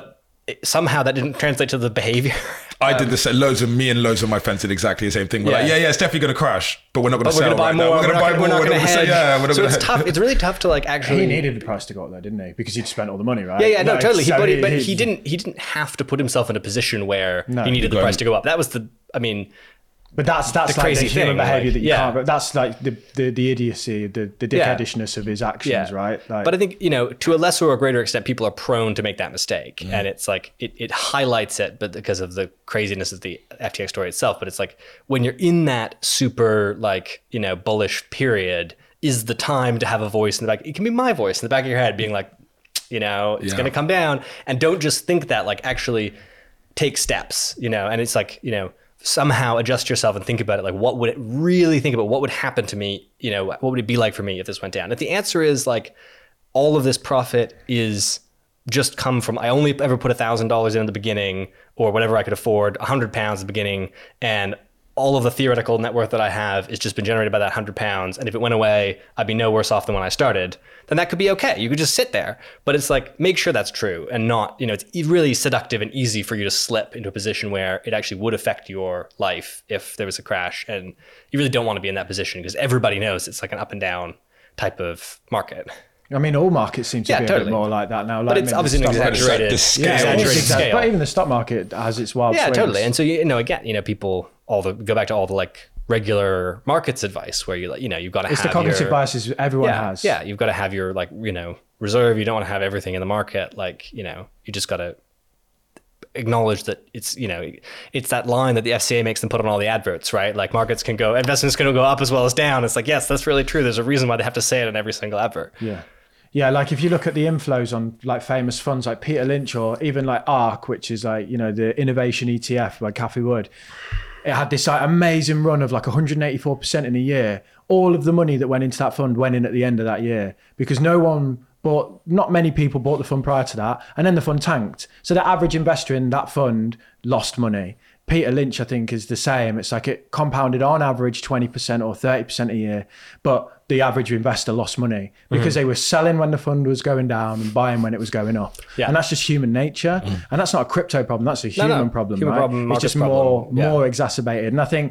Speaker 2: it, somehow that didn't translate to the behavior.
Speaker 4: I
Speaker 2: um,
Speaker 4: did the same. Loads of me and loads of my friends did exactly the same thing. We're
Speaker 2: Yeah.
Speaker 4: like, yeah, yeah, it's definitely going to crash, but we're not going to
Speaker 2: But we're
Speaker 4: sell
Speaker 2: going to buy
Speaker 4: right
Speaker 2: more.
Speaker 4: now. We're going to buy more.
Speaker 2: We're not
Speaker 4: We're
Speaker 2: going to
Speaker 4: not gonna
Speaker 2: hedge.
Speaker 4: say, yeah, we're not
Speaker 2: so
Speaker 4: gonna
Speaker 2: it's
Speaker 4: hedge.
Speaker 2: tough. It's really tough to like actually.
Speaker 3: He needed the price to go up though, didn't he? Because he'd spent all the money, right?
Speaker 2: Yeah, yeah, no,
Speaker 3: Like,
Speaker 2: totally. He,
Speaker 3: so
Speaker 2: but, he, but he didn't. He didn't have to put himself in a position where
Speaker 3: No.
Speaker 2: he needed the
Speaker 4: Going-
Speaker 2: price to go up. That was the. I mean,
Speaker 3: But that's that's
Speaker 2: The
Speaker 3: like
Speaker 2: crazy
Speaker 3: the human
Speaker 2: thing,
Speaker 3: behavior
Speaker 2: like,
Speaker 3: that you
Speaker 2: yeah.
Speaker 3: can't. But that's like the the, the idiocy, the the
Speaker 2: Yeah.
Speaker 3: dickheadishness of his actions,
Speaker 2: yeah,
Speaker 3: right? Like,
Speaker 2: but I think you know, to a lesser or greater extent, people are prone to make that mistake, and it's like it, it highlights it, but because of the craziness of the F T X story itself. But it's like when you're in that super like you know bullish period, is the time to have a voice in the back. It can be my voice in the back of your head, being like, you know, it's
Speaker 4: Yeah.
Speaker 2: going to come down, and don't just think that. Like actually take steps, you know. And it's like you know. somehow adjust yourself and think about it. Like, what would it really think about? What would happen to me? You know, what would it be like for me if this went down? If the answer is like, all of this profit is just come from, I only ever put a thousand dollars in at the beginning or whatever I could afford, a hundred pounds at the beginning. And all of the theoretical net worth that I have is just been generated by that hundred pounds. And if it went away, I'd be no worse off than when I started. Then that could be okay. You could just sit there, but it's like, make sure that's true and not, you know, it's really seductive and easy for you to slip into a position where it actually would affect your life if there was a crash. And you really don't want to be in that position because everybody knows it's like an up and down type of market.
Speaker 3: I mean, all markets seem to
Speaker 2: Yeah,
Speaker 3: be a
Speaker 2: totally.
Speaker 3: bit more like that now. Like,
Speaker 2: But it's
Speaker 3: I mean,
Speaker 2: obviously
Speaker 3: the
Speaker 2: an
Speaker 3: stock market-
Speaker 2: exaggerated,
Speaker 4: the scale.
Speaker 3: Yeah,
Speaker 2: exaggerated
Speaker 3: it's exact-
Speaker 2: scale.
Speaker 3: But even the stock market has its wild
Speaker 2: Yeah,
Speaker 3: swings.
Speaker 2: totally. And so you know, again, you know, people all the go back to all the like regular markets advice where you like, you know, you've got to
Speaker 3: It's
Speaker 2: have
Speaker 3: the cognitive
Speaker 2: your,
Speaker 3: biases everyone
Speaker 2: yeah,
Speaker 3: has.
Speaker 2: yeah, you've got to have your like, you know, reserve. You don't want to have everything in the market. Like, you know, you just got to acknowledge that it's, you know, it's that line that the F C A makes them put on all the adverts, right? Like markets can go, investments can go up as well as down. It's like, yes, that's really true. There's a reason why they have to say it in every single advert.
Speaker 3: Yeah. Yeah, like if you look at the inflows on like famous funds like Peter Lynch or even like ARK, which is like, you know, the innovation E T F by Cathie Wood, it had this like amazing run of like one hundred eighty-four percent in a year. All of the money that went into that fund went in at the end of that year because no one bought, not many people bought the fund prior to that. And then the fund tanked. So the average investor in that fund lost money. Peter Lynch, I think, is the same. It's like it compounded on average twenty percent or thirty percent a year, but the average investor lost money because mm-hmm. they were selling when the fund was going down and buying when it was going up. Yeah. And that's just human nature. Mm. And that's not a crypto problem. That's a human no, no. problem, human right? Problem, it's just more, yeah. more exacerbated. And I think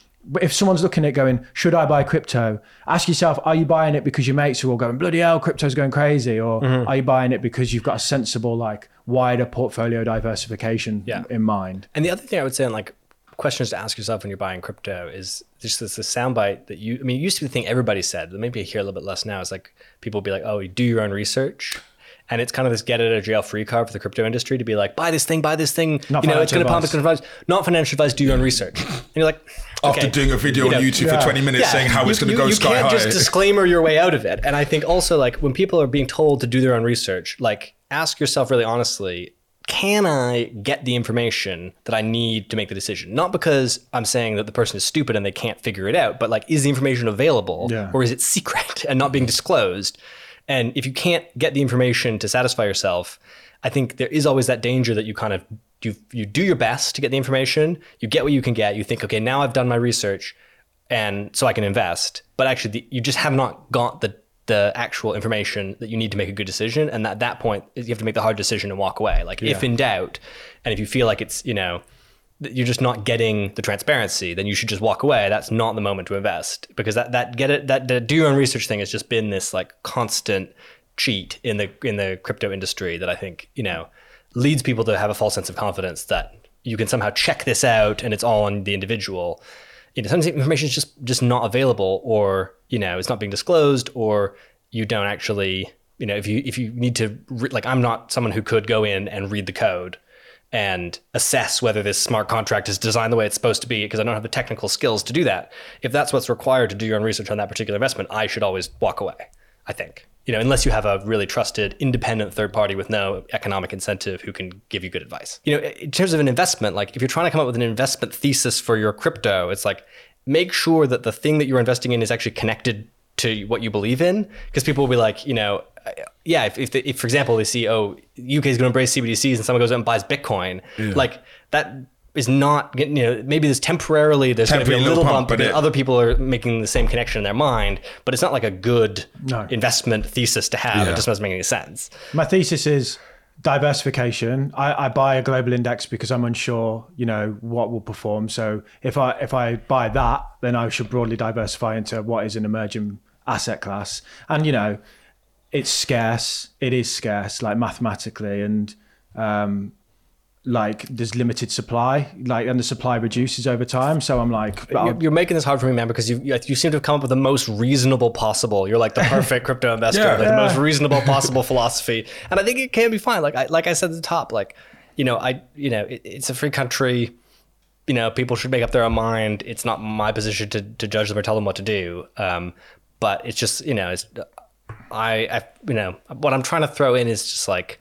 Speaker 3: if someone's looking at going, should I buy crypto? Ask yourself, are you buying it because your mates are all going, bloody hell, crypto's going crazy? Or mm-hmm. are you buying it because you've got a sensible, like, wider portfolio diversification yeah. in mind?
Speaker 2: And the other thing I would say on like questions to ask yourself when you're buying crypto is just this, this soundbite that you, I mean, it used to be the thing everybody said, maybe I hear a little bit less now. It's like people will be like, oh, you do your own research. And it's kind of this get out of jail free card for the crypto industry to be like, buy this thing, buy this thing.
Speaker 3: Not
Speaker 2: you know, it's going to pump, it's
Speaker 3: advice.
Speaker 2: going to advise. Not financial advice, do your own research. And you're like, okay.
Speaker 4: After doing a video you know, on YouTube yeah. for twenty minutes yeah. saying how
Speaker 2: you,
Speaker 4: it's going to
Speaker 2: you,
Speaker 4: go
Speaker 2: you
Speaker 4: sky high.
Speaker 2: You can't just disclaimer your way out of it. And I think also like when people are being told to do their own research, like ask yourself really honestly, can I get the information that I need to make the decision? Not because I'm saying that the person is stupid and they can't figure it out, but like, is the information available
Speaker 3: yeah.
Speaker 2: or is it secret and not being disclosed? And if you can't get the information to satisfy yourself, I think there is always that danger that you kind of, you you do your best to get the information, you get what you can get, you think, okay, now I've done my research and so I can invest. But actually the, you just have not got the the actual information that you need to make a good decision. And at that point, you have to make the hard decision and walk away. Like yeah. if in doubt, and if you feel like it's, you know, you're just not getting the transparency, then you should just walk away. That's not the moment to invest because that, that get it, that the do your own research thing has just been this like constant cheat in the, in the crypto industry that I think, you know, leads people to have a false sense of confidence that you can somehow check this out and it's all on the individual. You know, sometimes information is just, just not available or, you know, it's not being disclosed or you don't actually, you know, if you, if you need to, re- like, I'm not someone who could go in and read the code and assess whether this smart contract is designed the way it's supposed to be because I don't have the technical skills to do that. If that's what's required to do your own research on that particular investment, I should always walk away, I think. You know, unless you have a really trusted, independent third party with no economic incentive who can give you good advice. You know, in terms of an investment, like if you're trying to come up with an investment thesis for your crypto, it's like, make sure that the thing that you're investing in is actually connected to what you believe in. Because people will be like, you know, yeah, if, if, if for example, they see, oh, U K is going to embrace C B D Cs and someone goes out and buys Bitcoin, yeah. like that is not, you know, maybe there's temporarily, there's going to be a little bump, but because other people are making the same connection in their mind, but it's not like a good
Speaker 3: no.
Speaker 2: investment thesis to have.
Speaker 3: Yeah.
Speaker 2: It just doesn't make any sense.
Speaker 3: My thesis is diversification. I, I buy a global index because I'm unsure, you know, what will perform. So if I if I buy that, then I should broadly diversify into what is an emerging asset class. And you know, it's scarce. It is scarce, like mathematically, and um, like there's limited supply, like, and the supply reduces over time. So I'm like,
Speaker 2: you're, you're making this hard for me, man, because you you seem to have come up with the most reasonable possible. You're like the perfect crypto investor,
Speaker 4: Yeah.
Speaker 2: like
Speaker 3: Yeah.
Speaker 2: the most reasonable possible philosophy, and I think it can be fine. Like I like I said at the top, like you know, I you know, it, it's a free country. You know, people should make up their own mind. It's not my position to to judge them or tell them what to do. Um, but it's just you know, it's I I you know what I'm trying to throw in is just like.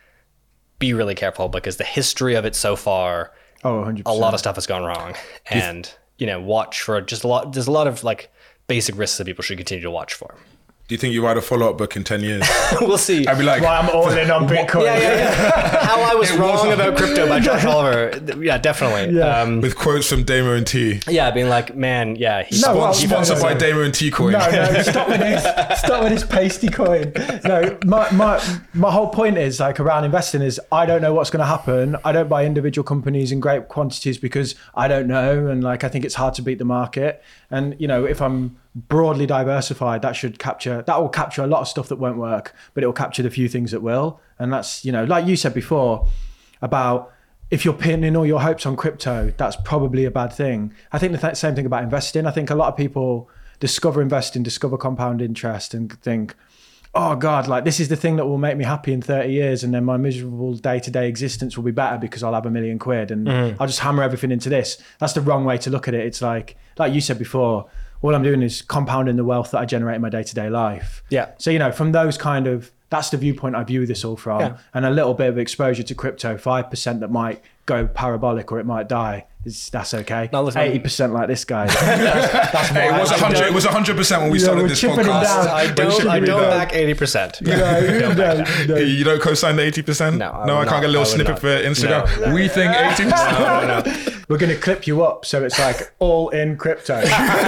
Speaker 2: Be really careful because the history of it so far,
Speaker 3: oh, one hundred
Speaker 2: a
Speaker 3: percent.
Speaker 2: lot of stuff has gone wrong. And, you know, watch for just a lot, there's a lot of like basic risks that people should continue to watch for.
Speaker 4: Do you think you write a follow-up book in ten years?
Speaker 2: We'll see.
Speaker 4: I'd be like,
Speaker 3: Why I'm all in on Bitcoin.
Speaker 2: Yeah, yeah, yeah. How I was
Speaker 4: It
Speaker 2: wrong
Speaker 4: wasn't.
Speaker 2: about crypto by Josh Oliver. Yeah, definitely.
Speaker 3: Yeah.
Speaker 2: Um,
Speaker 4: with quotes from Damo and T.
Speaker 2: yeah, being like, man, yeah. He,
Speaker 3: No, well,
Speaker 4: Spon- Sponsored
Speaker 3: no,
Speaker 4: by
Speaker 3: no.
Speaker 4: Damo and T Coin.
Speaker 3: No, no, stop with his, stop with his pasty coin. No, my, my, my whole point is like around investing is I don't know what's going to happen. I don't buy individual companies in great quantities because I don't know. And like, I think it's hard to beat the market. And, you know, if I'm broadly diversified, that should capture, that will capture a lot of stuff that won't work, but it will capture the few things that will. And that's, you know, like you said before about if you're pinning all your hopes on crypto, that's probably a bad thing. I think the th- same thing about investing. I think a lot of people discover investing, discover compound interest and think, oh God, like this is the thing that will make me happy in thirty years. And then my miserable day-to-day existence will be better because I'll have a million quid and mm. I'll just hammer everything into this. That's the wrong way to look at it. It's like, like you said before, all I'm doing is compounding the wealth that I generate in my day-to-day life.
Speaker 2: Yeah.
Speaker 3: So, you know, from those kind of, that's the viewpoint I view this all from.
Speaker 2: Yeah.
Speaker 3: And a little bit of exposure to crypto, five percent that might go parabolic or it might die. Is, that's okay.
Speaker 2: No, listen,
Speaker 3: eighty percent like this guy. That's, that's
Speaker 4: Hey, it
Speaker 3: what
Speaker 4: was
Speaker 3: I-
Speaker 4: one hundred. It was one hundred percent when we
Speaker 3: Yeah,
Speaker 4: started
Speaker 3: we're
Speaker 4: this
Speaker 3: chipping him
Speaker 4: podcast.
Speaker 3: down.
Speaker 2: I don't,
Speaker 3: should
Speaker 2: I
Speaker 3: be
Speaker 2: don't
Speaker 3: done.
Speaker 2: back eighty percent.
Speaker 3: No, no, no.
Speaker 4: You don't co-sign the eighty percent?
Speaker 2: No, I
Speaker 4: no, I
Speaker 2: would
Speaker 4: can't
Speaker 2: not.
Speaker 4: get a little
Speaker 2: I would
Speaker 4: snippet
Speaker 2: not.
Speaker 4: for Instagram.
Speaker 2: No.
Speaker 4: We think eighty percent.
Speaker 2: No, no, no.
Speaker 3: We're going to clip you up so it's like all in crypto.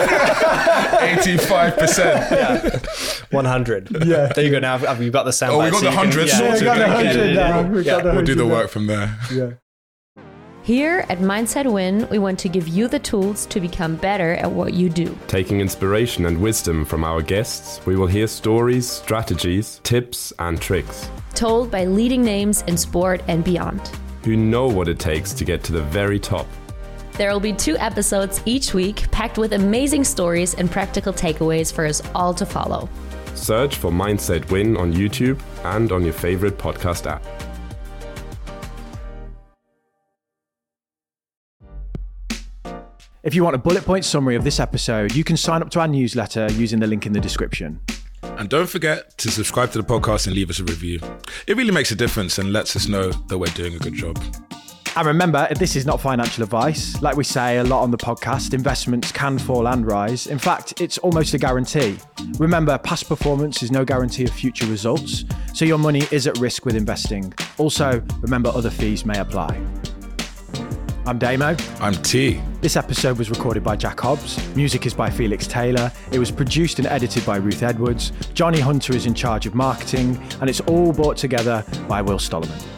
Speaker 4: eighty-five percent.
Speaker 2: one hundred.
Speaker 3: Yeah.
Speaker 2: There you go. Now have you got the sound
Speaker 4: Oh, we
Speaker 2: bites,
Speaker 4: got
Speaker 2: so
Speaker 4: the
Speaker 2: you can-
Speaker 4: hundreds
Speaker 3: Yeah, we
Speaker 4: sorted.
Speaker 3: got the
Speaker 4: Yeah,
Speaker 3: one hundred
Speaker 2: yeah,
Speaker 3: now. We
Speaker 2: yeah.
Speaker 3: got the
Speaker 4: We'll do the
Speaker 3: one hundred
Speaker 4: work from there.
Speaker 3: now. Yeah.
Speaker 5: Here at Mindset Win, we want to give you the tools to become better at what you do.
Speaker 6: Taking inspiration and wisdom from our guests, we will hear stories, strategies, tips, and tricks.
Speaker 5: Told by leading names in sport and beyond.
Speaker 6: Who know what it takes to get to the very top.
Speaker 5: There will be two episodes each week packed with amazing stories and practical takeaways for us all to follow.
Speaker 6: Search for Mindset Win on YouTube and on your favorite podcast app.
Speaker 3: If you want a bullet point summary of this episode, you can sign up to our newsletter using the link in the description.
Speaker 4: And don't forget to subscribe to the podcast and leave us a review. It really makes a difference and lets us know that we're doing a good job.
Speaker 3: And remember, this is not financial advice. Like we say a lot on the podcast, investments can fall and rise. In fact, it's almost a guarantee. Remember, past performance is no guarantee of future results, so your money is at risk with investing. Also, remember other fees may apply. I'm Damo.
Speaker 4: I'm T.
Speaker 3: This episode was recorded by Jack Hobbs. Music is by Felix Taylor. It was produced and edited by Ruth Edwards. Johnny Hunter is in charge of marketing, and it's all brought together by Will Stollerman.